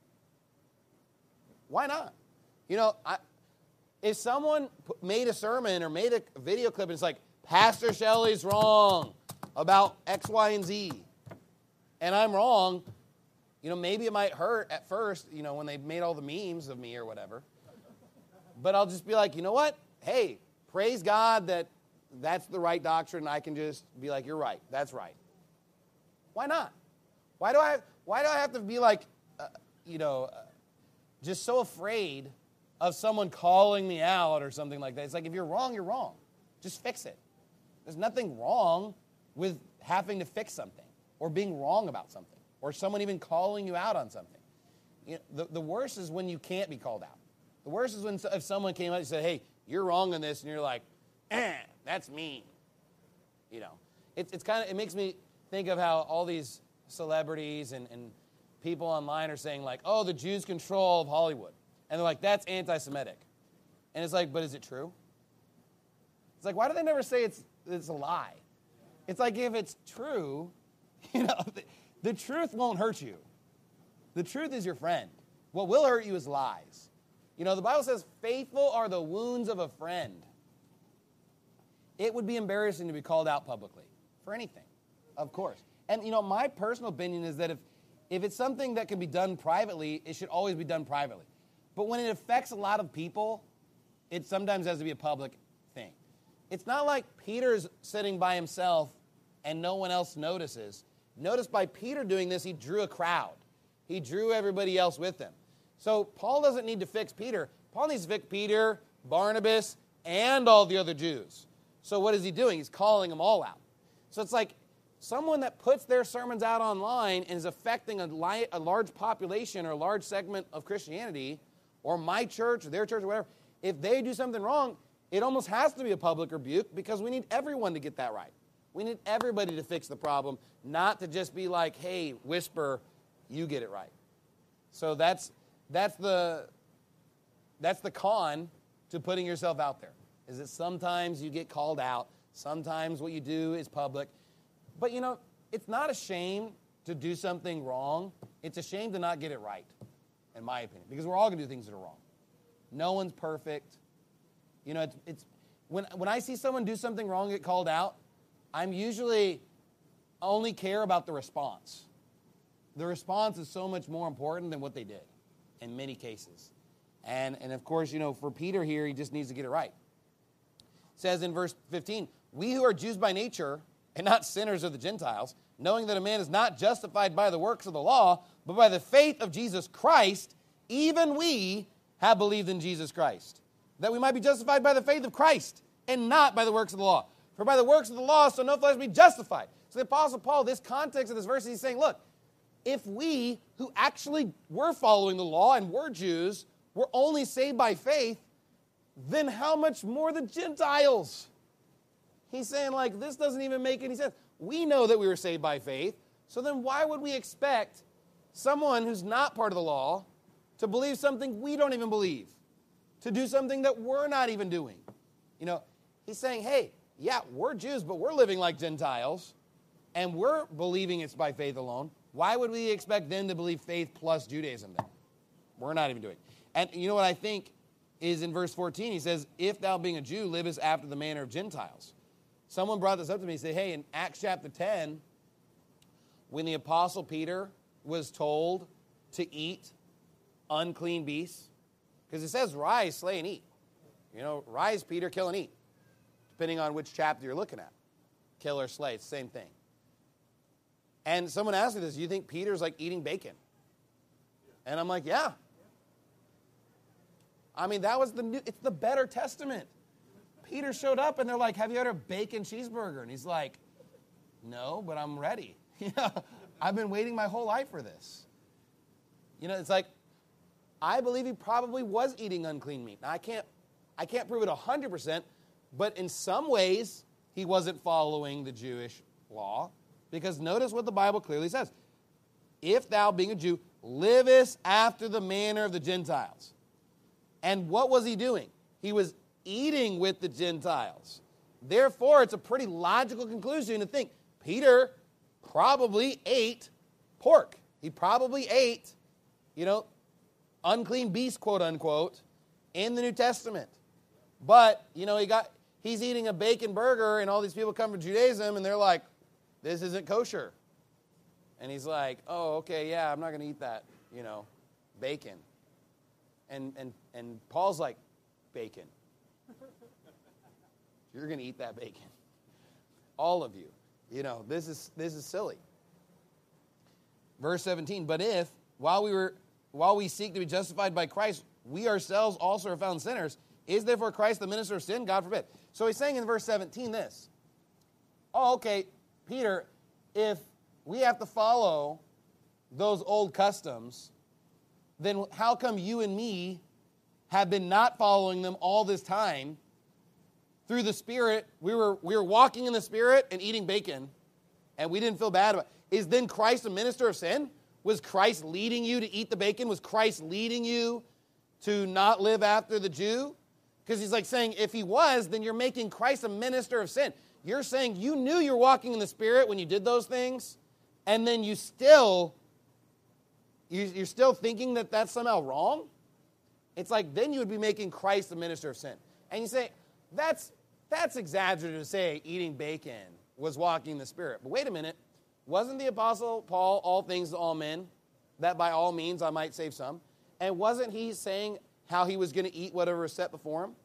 Why not? You know, I, if someone made a sermon or made a video clip and it's like, Pastor Shelley's wrong about X, Y, and Z, and I'm wrong, you know, maybe it might hurt at first, you know, when they made all the memes of me or whatever. But I'll just be like, you know what? Hey, praise God that that's the right doctrine. I can just be like, you're right. That's right. Why not? Why do I, why do I have to be like, uh, you know, uh, just so afraid of someone calling me out or something like that? It's like, if you're wrong, you're wrong. Just fix it. There's nothing wrong with having to fix something or being wrong about something or someone even calling you out on something. You know, the, the worst is when you can't be called out. The worst is when if someone came out and said, hey, you're wrong on this, and you're like, eh, that's mean. You know, it, it's kind of, it makes me think of how all these celebrities and, and people online are saying like, oh, the Jews control all of Hollywood. And they're like, that's anti-Semitic. And it's like, but is it true? It's like, why do they never say it's it's a lie? It's like, if it's true, you know, the, the truth won't hurt you. The truth is your friend. What will hurt you is lies. You know, the Bible says, faithful are the wounds of a friend. It would be embarrassing to be called out publicly for anything, of course. And, you know, my personal opinion is that if, if it's something that can be done privately, it should always be done privately. But when it affects a lot of people, it sometimes has to be a public thing. It's not like Peter's sitting by himself and no one else notices. Notice by Peter doing this, he drew a crowd. He drew everybody else with him. So Paul doesn't need to fix Peter. Paul needs to fix Peter, Barnabas, and all the other Jews. So what is he doing? He's calling them all out. So it's like someone that puts their sermons out online and is affecting a, li- a large population or a large segment of Christianity, or my church or their church or whatever, if they do something wrong, it almost has to be a public rebuke because we need everyone to get that right. We need everybody to fix the problem, not to just be like, hey, whisper, you get it right. So that's that's the that's the con to putting yourself out there, is that sometimes you get called out. Sometimes what you do is public. But, you know, it's not a shame to do something wrong. It's a shame to not get it right, in my opinion, because we're all going to do things that are wrong. No one's perfect. You know, it's, it's when when I see someone do something wrong, get called out, I'm usually only care about the response. The response is so much more important than what they did in many cases. And, and of course, you know, for Peter here, he just needs to get it right. It says in verse fifteen, we who are Jews by nature and not sinners of the Gentiles, knowing that a man is not justified by the works of the law, but by the faith of Jesus Christ, even we have believed in Jesus Christ, that we might be justified by the faith of Christ and not by the works of the law. For by the works of the law, so no flesh be justified. So the Apostle Paul, this context of this verse, he's saying, look, if we who actually were following the law and were Jews were only saved by faith, then how much more the Gentiles? He's saying, like, this doesn't even make any sense. We know that we were saved by faith, so then why would we expect someone who's not part of the law to believe something we don't even believe, to do something that we're not even doing? You know, he's saying, hey, yeah, we're Jews, but we're living like Gentiles, and we're believing it's by faith alone. Why would we expect them to believe faith plus Judaism then? We're not even doing it. And you know what I think is in verse fourteen, he says, if thou being a Jew livest after the manner of Gentiles. Someone brought this up to me and said, hey, in Acts chapter ten, when the Apostle Peter was told to eat unclean beasts, because it says rise, slay, and eat. You know, rise, Peter, kill and eat, depending on which chapter you're looking at. Kill or slay, it's the same thing. And someone asked me this, do you think Peter's like eating bacon? And I'm like, yeah. I mean, that was the new, it's the better testament. Peter showed up and they're like, have you had a bacon cheeseburger? And he's like, no, but I'm ready. You know, I've been waiting my whole life for this. You know, it's like, I believe he probably was eating unclean meat. Now, I can't, I can't prove it one hundred percent, but in some ways, he wasn't following the Jewish law. Because notice what the Bible clearly says. If thou, being a Jew, livest after the manner of the Gentiles. And what was he doing? He was eating with the Gentiles. Therefore, it's a pretty logical conclusion to think Peter probably ate pork. He probably ate, you know, unclean beast, quote unquote, in the New Testament. But, you know, he got he's eating a bacon burger, and all these people come from Judaism, and they're like, this isn't kosher. And he's like, oh, okay, yeah, I'm not going to eat that, you know, bacon. And and and Paul's like, bacon. You're going to eat that bacon. All of you. You know, this is this is silly. Verse seventeen, but if, while we were while we seek to be justified by Christ, we ourselves also are found sinners, is therefore Christ the minister of sin? God forbid. So he's saying in verse seventeen this. Oh, okay, Peter, if we have to follow those old customs, then how come you and me have been not following them all this time? Through the Spirit, we were we were walking in the Spirit and eating bacon, and we didn't feel bad about it. Is then Christ a minister of sin? Was Christ leading you to eat the bacon? Was Christ leading you to not live after the Jew? Because he's like saying, if he was, then you're making Christ a minister of sin. You're saying you knew you were walking in the Spirit when you did those things, and then you still, you're still thinking that that's somehow wrong? It's like, then you would be making Christ the minister of sin. And you say, that's that's exaggerated to say eating bacon was walking in the Spirit. But wait a minute. Wasn't the Apostle Paul all things to all men, that by all means I might save some? And wasn't he saying how he was going to eat whatever was set before him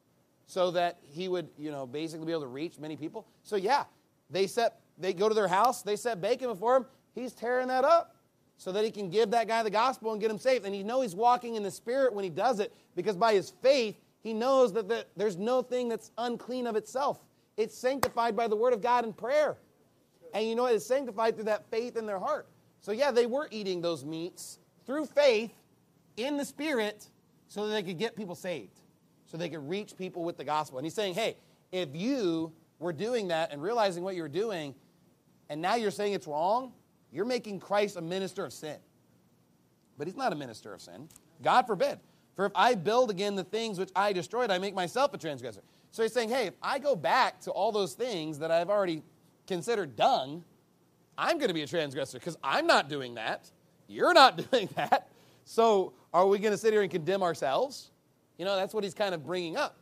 so that he would, you know, basically be able to reach many people? So yeah, they set, they go to their house, they set bacon before him. He's tearing that up so that he can give that guy the gospel and get him saved. And he knows he's walking in the Spirit when he does it, because by his faith, he knows that the, there's no thing that's unclean of itself. It's sanctified by the word of God and prayer. And you know, it's sanctified through that faith in their heart. So yeah, they were eating those meats through faith in the Spirit so that they could get people saved, so they could reach people with the gospel. And he's saying, hey, if you were doing that and realizing what you were doing, and now you're saying it's wrong, you're making Christ a minister of sin. But he's not a minister of sin. God forbid. For if I build again the things which I destroyed, I make myself a transgressor. So he's saying, hey, if I go back to all those things that I've already considered dung, I'm going to be a transgressor because I'm not doing that. You're not doing that. So are we going to sit here and condemn ourselves? You know, that's what he's kind of bringing up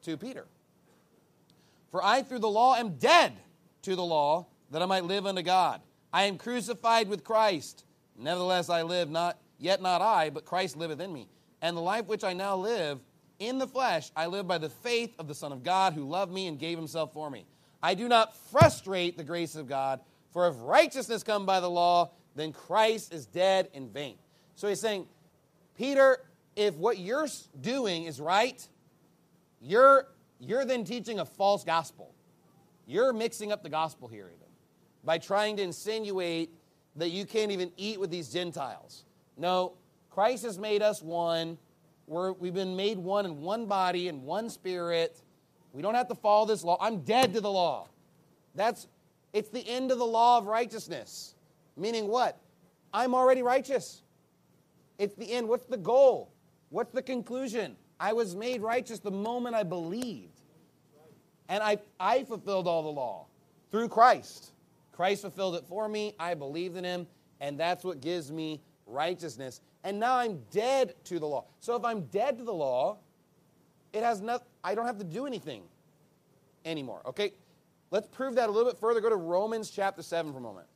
to Peter. For I through the law am dead to the law, that I might live unto God. I am crucified with Christ. Nevertheless I live, not yet not I, but Christ liveth in me. And the life which I now live in the flesh, I live by the faith of the Son of God, who loved me and gave himself for me. I do not frustrate the grace of God, for if righteousness come by the law, then Christ is dead in vain. So he's saying, Peter, if what you're doing is right, you're, you're then teaching a false gospel. You're mixing up the gospel here even by trying to insinuate that you can't even eat with these Gentiles. No, Christ has made us one. We're, we've been made one in one body and one spirit. We don't have to follow this law. I'm dead to the law. That's, it's the end of the law of righteousness. Meaning what? I'm already righteous. It's the end. What's the goal? What's the conclusion? I was made righteous the moment I believed. And I, I fulfilled all the law through Christ. Christ fulfilled it for me. I believed in him. And that's what gives me righteousness. And now I'm dead to the law. So if I'm dead to the law, it has not, I don't have to do anything anymore. Okay? Let's prove that a little bit further. Go to Romans chapter seven for a moment.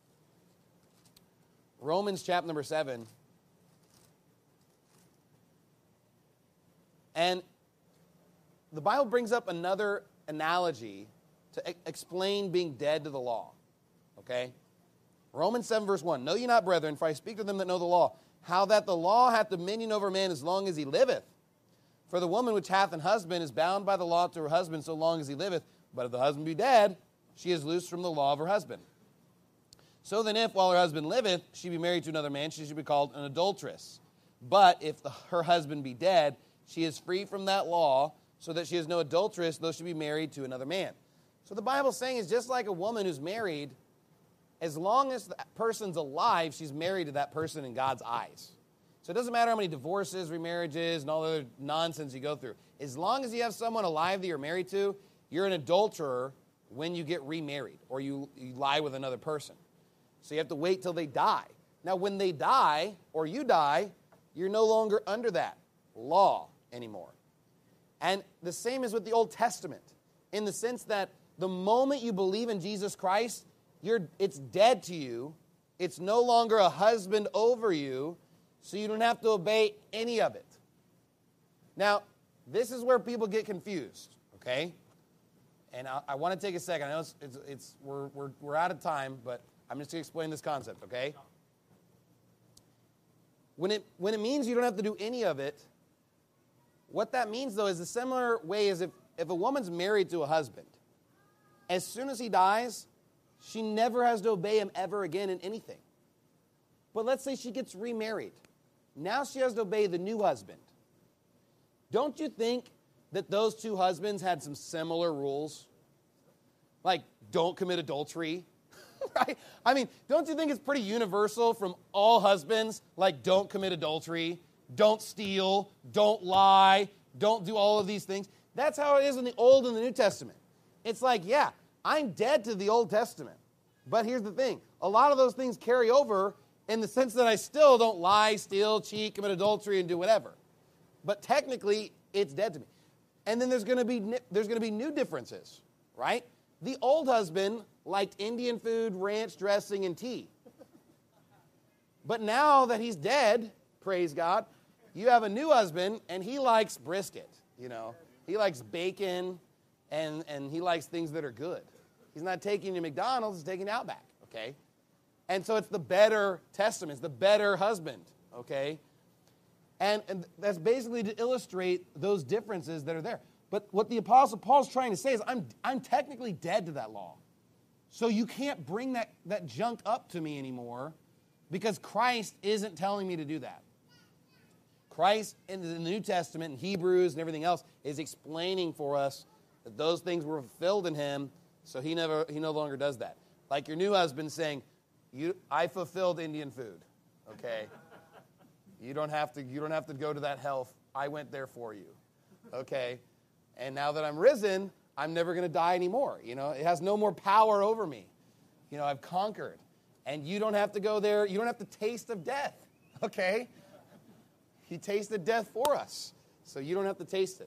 Romans chapter number seven. And the Bible brings up another analogy to e- explain being dead to the law. Okay? Romans seven verse one. Know ye not, brethren, for I speak to them that know the law, how that the law hath dominion over man as long as he liveth. For the woman which hath an husband is bound by the law to her husband so long as he liveth. But if the husband be dead, she is loosed from the law of her husband. So then if, while her husband liveth, she be married to another man, she should be called an adulteress. But if the, her husband be dead, she is free from that law, so that she is no adulteress, though she be married to another man. So the Bible's saying is just like a woman who's married, as long as the person's alive, she's married to that person in God's eyes. So it doesn't matter how many divorces, remarriages, and all the other nonsense you go through. As long as you have someone alive that you're married to, you're an adulterer when you get remarried or you, you lie with another person. So you have to wait till they die. Now, when they die or you die, you're no longer under that law anymore. And the same is with the Old Testament, in the sense that the moment you believe in Jesus Christ, you're, it's dead to you. It's no longer a husband over you, so you don't have to obey any of it. Now, this is where people get confused, okay? And I, I want to take a second. I know it's, it's, it's we're, we're, we're out of time, but I'm just going to explain this concept, okay? When it, when it means you don't have to do any of it, what that means, though, is a similar way as if, if a woman's married to a husband. As soon as he dies, she never has to obey him ever again in anything. But let's say she gets remarried. Now she has to obey the new husband. Don't you think that those two husbands had some similar rules? Like, don't commit adultery, right? I mean, don't you think it's pretty universal from all husbands? Like, don't commit adultery, don't steal, don't lie, don't do all of these things. That's how it is in the Old and the New Testament. It's like, yeah, I'm dead to the Old Testament. But here's the thing. A lot of those things carry over in the sense that I still don't lie, steal, cheat, commit adultery, and do whatever. But technically, it's dead to me. And then there's going to be there's going to be new differences, right? The old husband liked Indian food, ranch dressing, and tea. But now that he's dead, praise God, you have a new husband, and he likes brisket, you know. He likes bacon, and, and he likes things that are good. He's not taking you to McDonald's, he's taking you Outback, okay? And so it's the better testament, it's the better husband, okay? And, and that's basically to illustrate those differences that are there. But what the Apostle Paul's trying to say is I'm, I'm technically dead to that law. So you can't bring that, that junk up to me anymore because Christ isn't telling me to do that. Christ in the New Testament, in Hebrews and everything else, is explaining for us that those things were fulfilled in him, so he never he no longer does that. Like your new husband saying, "You, I fulfilled Indian food, okay? You don't have to you don't have to go to that hell. I went there for you, okay? And now that I'm risen, I'm never going to die anymore. You know, it has no more power over me. You know, I've conquered, and you don't have to go there. You don't have to taste of death, okay? He tasted death for us, so you don't have to taste it.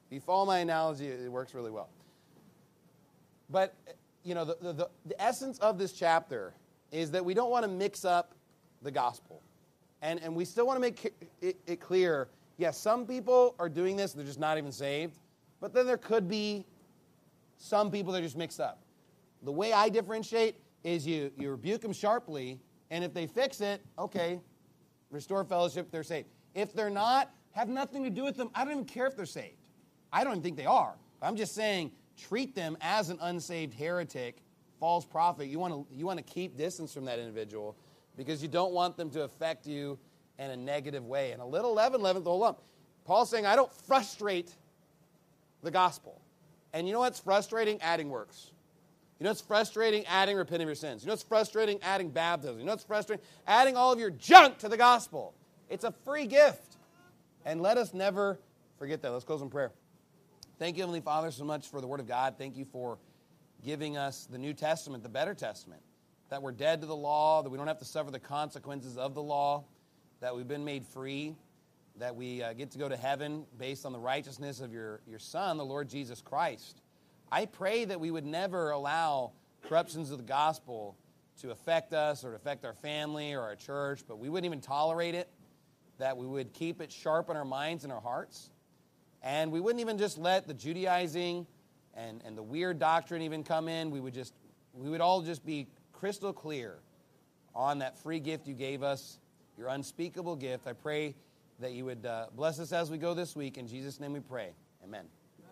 If you follow my analogy, it works really well. But, you know, the, the, the, the essence of this chapter is that we don't want to mix up the gospel. And, and we still want to make it, it clear, yes, some people are doing this, they're just not even saved. But then there could be some people that are just mixed up. The way I differentiate is you, you rebuke them sharply, and if they fix it, okay, restore fellowship, they're saved. If they're not, have nothing to do with them. I don't even care if they're saved. I don't even think they are. I'm just saying, treat them as an unsaved heretic, false prophet. You want to you want to keep distance from that individual because you don't want them to affect you in a negative way. And a little leaven leavens the whole lump. Paul's saying, I don't frustrate the gospel. And you know what's frustrating? Adding works. You know what's frustrating? Adding repenting of your sins. You know what's frustrating? Adding baptism. You know what's frustrating? Adding all of your junk to the gospel. It's a free gift. And let us never forget that. Let's close in prayer. Thank you, Heavenly Father, so much for the Word of God. Thank you for giving us the New Testament, the better testament, that we're dead to the law, that we don't have to suffer the consequences of the law, that we've been made free, that we uh, get to go to heaven based on the righteousness of your, your Son, the Lord Jesus Christ. I pray that we would never allow corruptions of the gospel to affect us or to affect our family or our church, but we wouldn't even tolerate it, that we would keep it sharp in our minds and our hearts. And we wouldn't even just let the Judaizing and, and the weird doctrine even come in. We would just, we would all just be crystal clear on that free gift you gave us, your unspeakable gift. I pray that you would uh, bless us as we go this week. In Jesus' name we pray. Amen.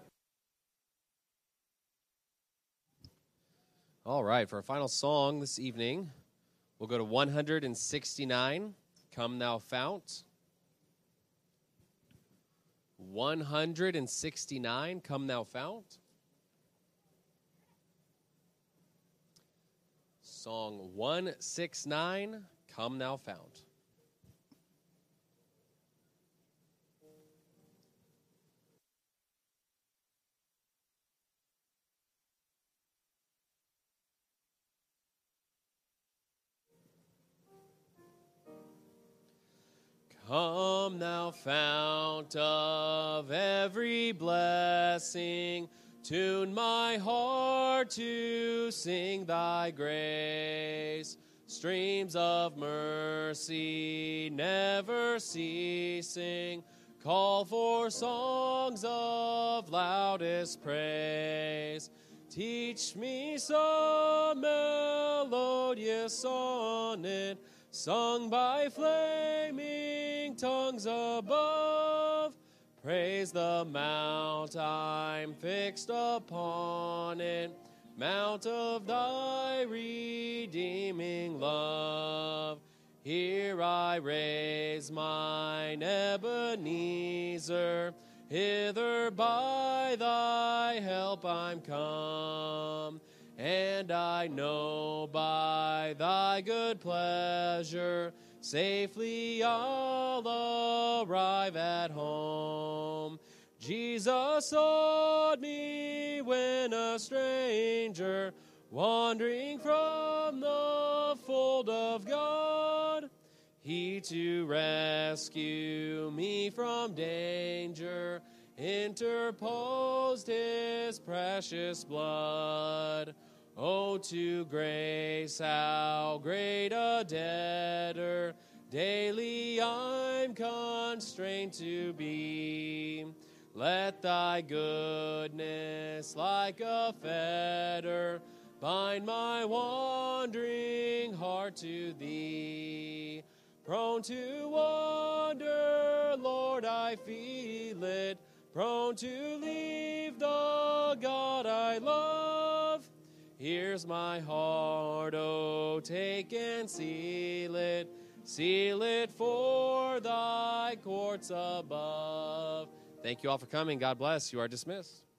All right, for our final song this evening, we'll go to one sixty-nine, Come Thou Fount. one sixty-nine, Come Thou Fount. Song one sixty-nine, Come Thou Fount. Come, thou fount of every blessing, tune my heart to sing thy grace. Streams of mercy never ceasing, call for songs of loudest praise. Teach me some melodious sonnet, sung by flaming tongues above. Praise the mount I'm fixed upon it, mount of thy redeeming love. Here I raise mine Ebenezer, hither by thy help I'm come. And I know by thy good pleasure safely I'll arrive at home. Jesus sought me when a stranger, wandering from the fold of God. He to rescue me from danger interposed his precious blood. Oh, to grace how great a debtor daily I'm constrained to be. Let thy goodness like a fetter bind my wandering heart to thee. Prone to wander, Lord, I feel it, prone to leave the God I love. Here's my heart, oh, take and seal it, seal it for thy courts above. Thank you all for coming. God bless. You are dismissed.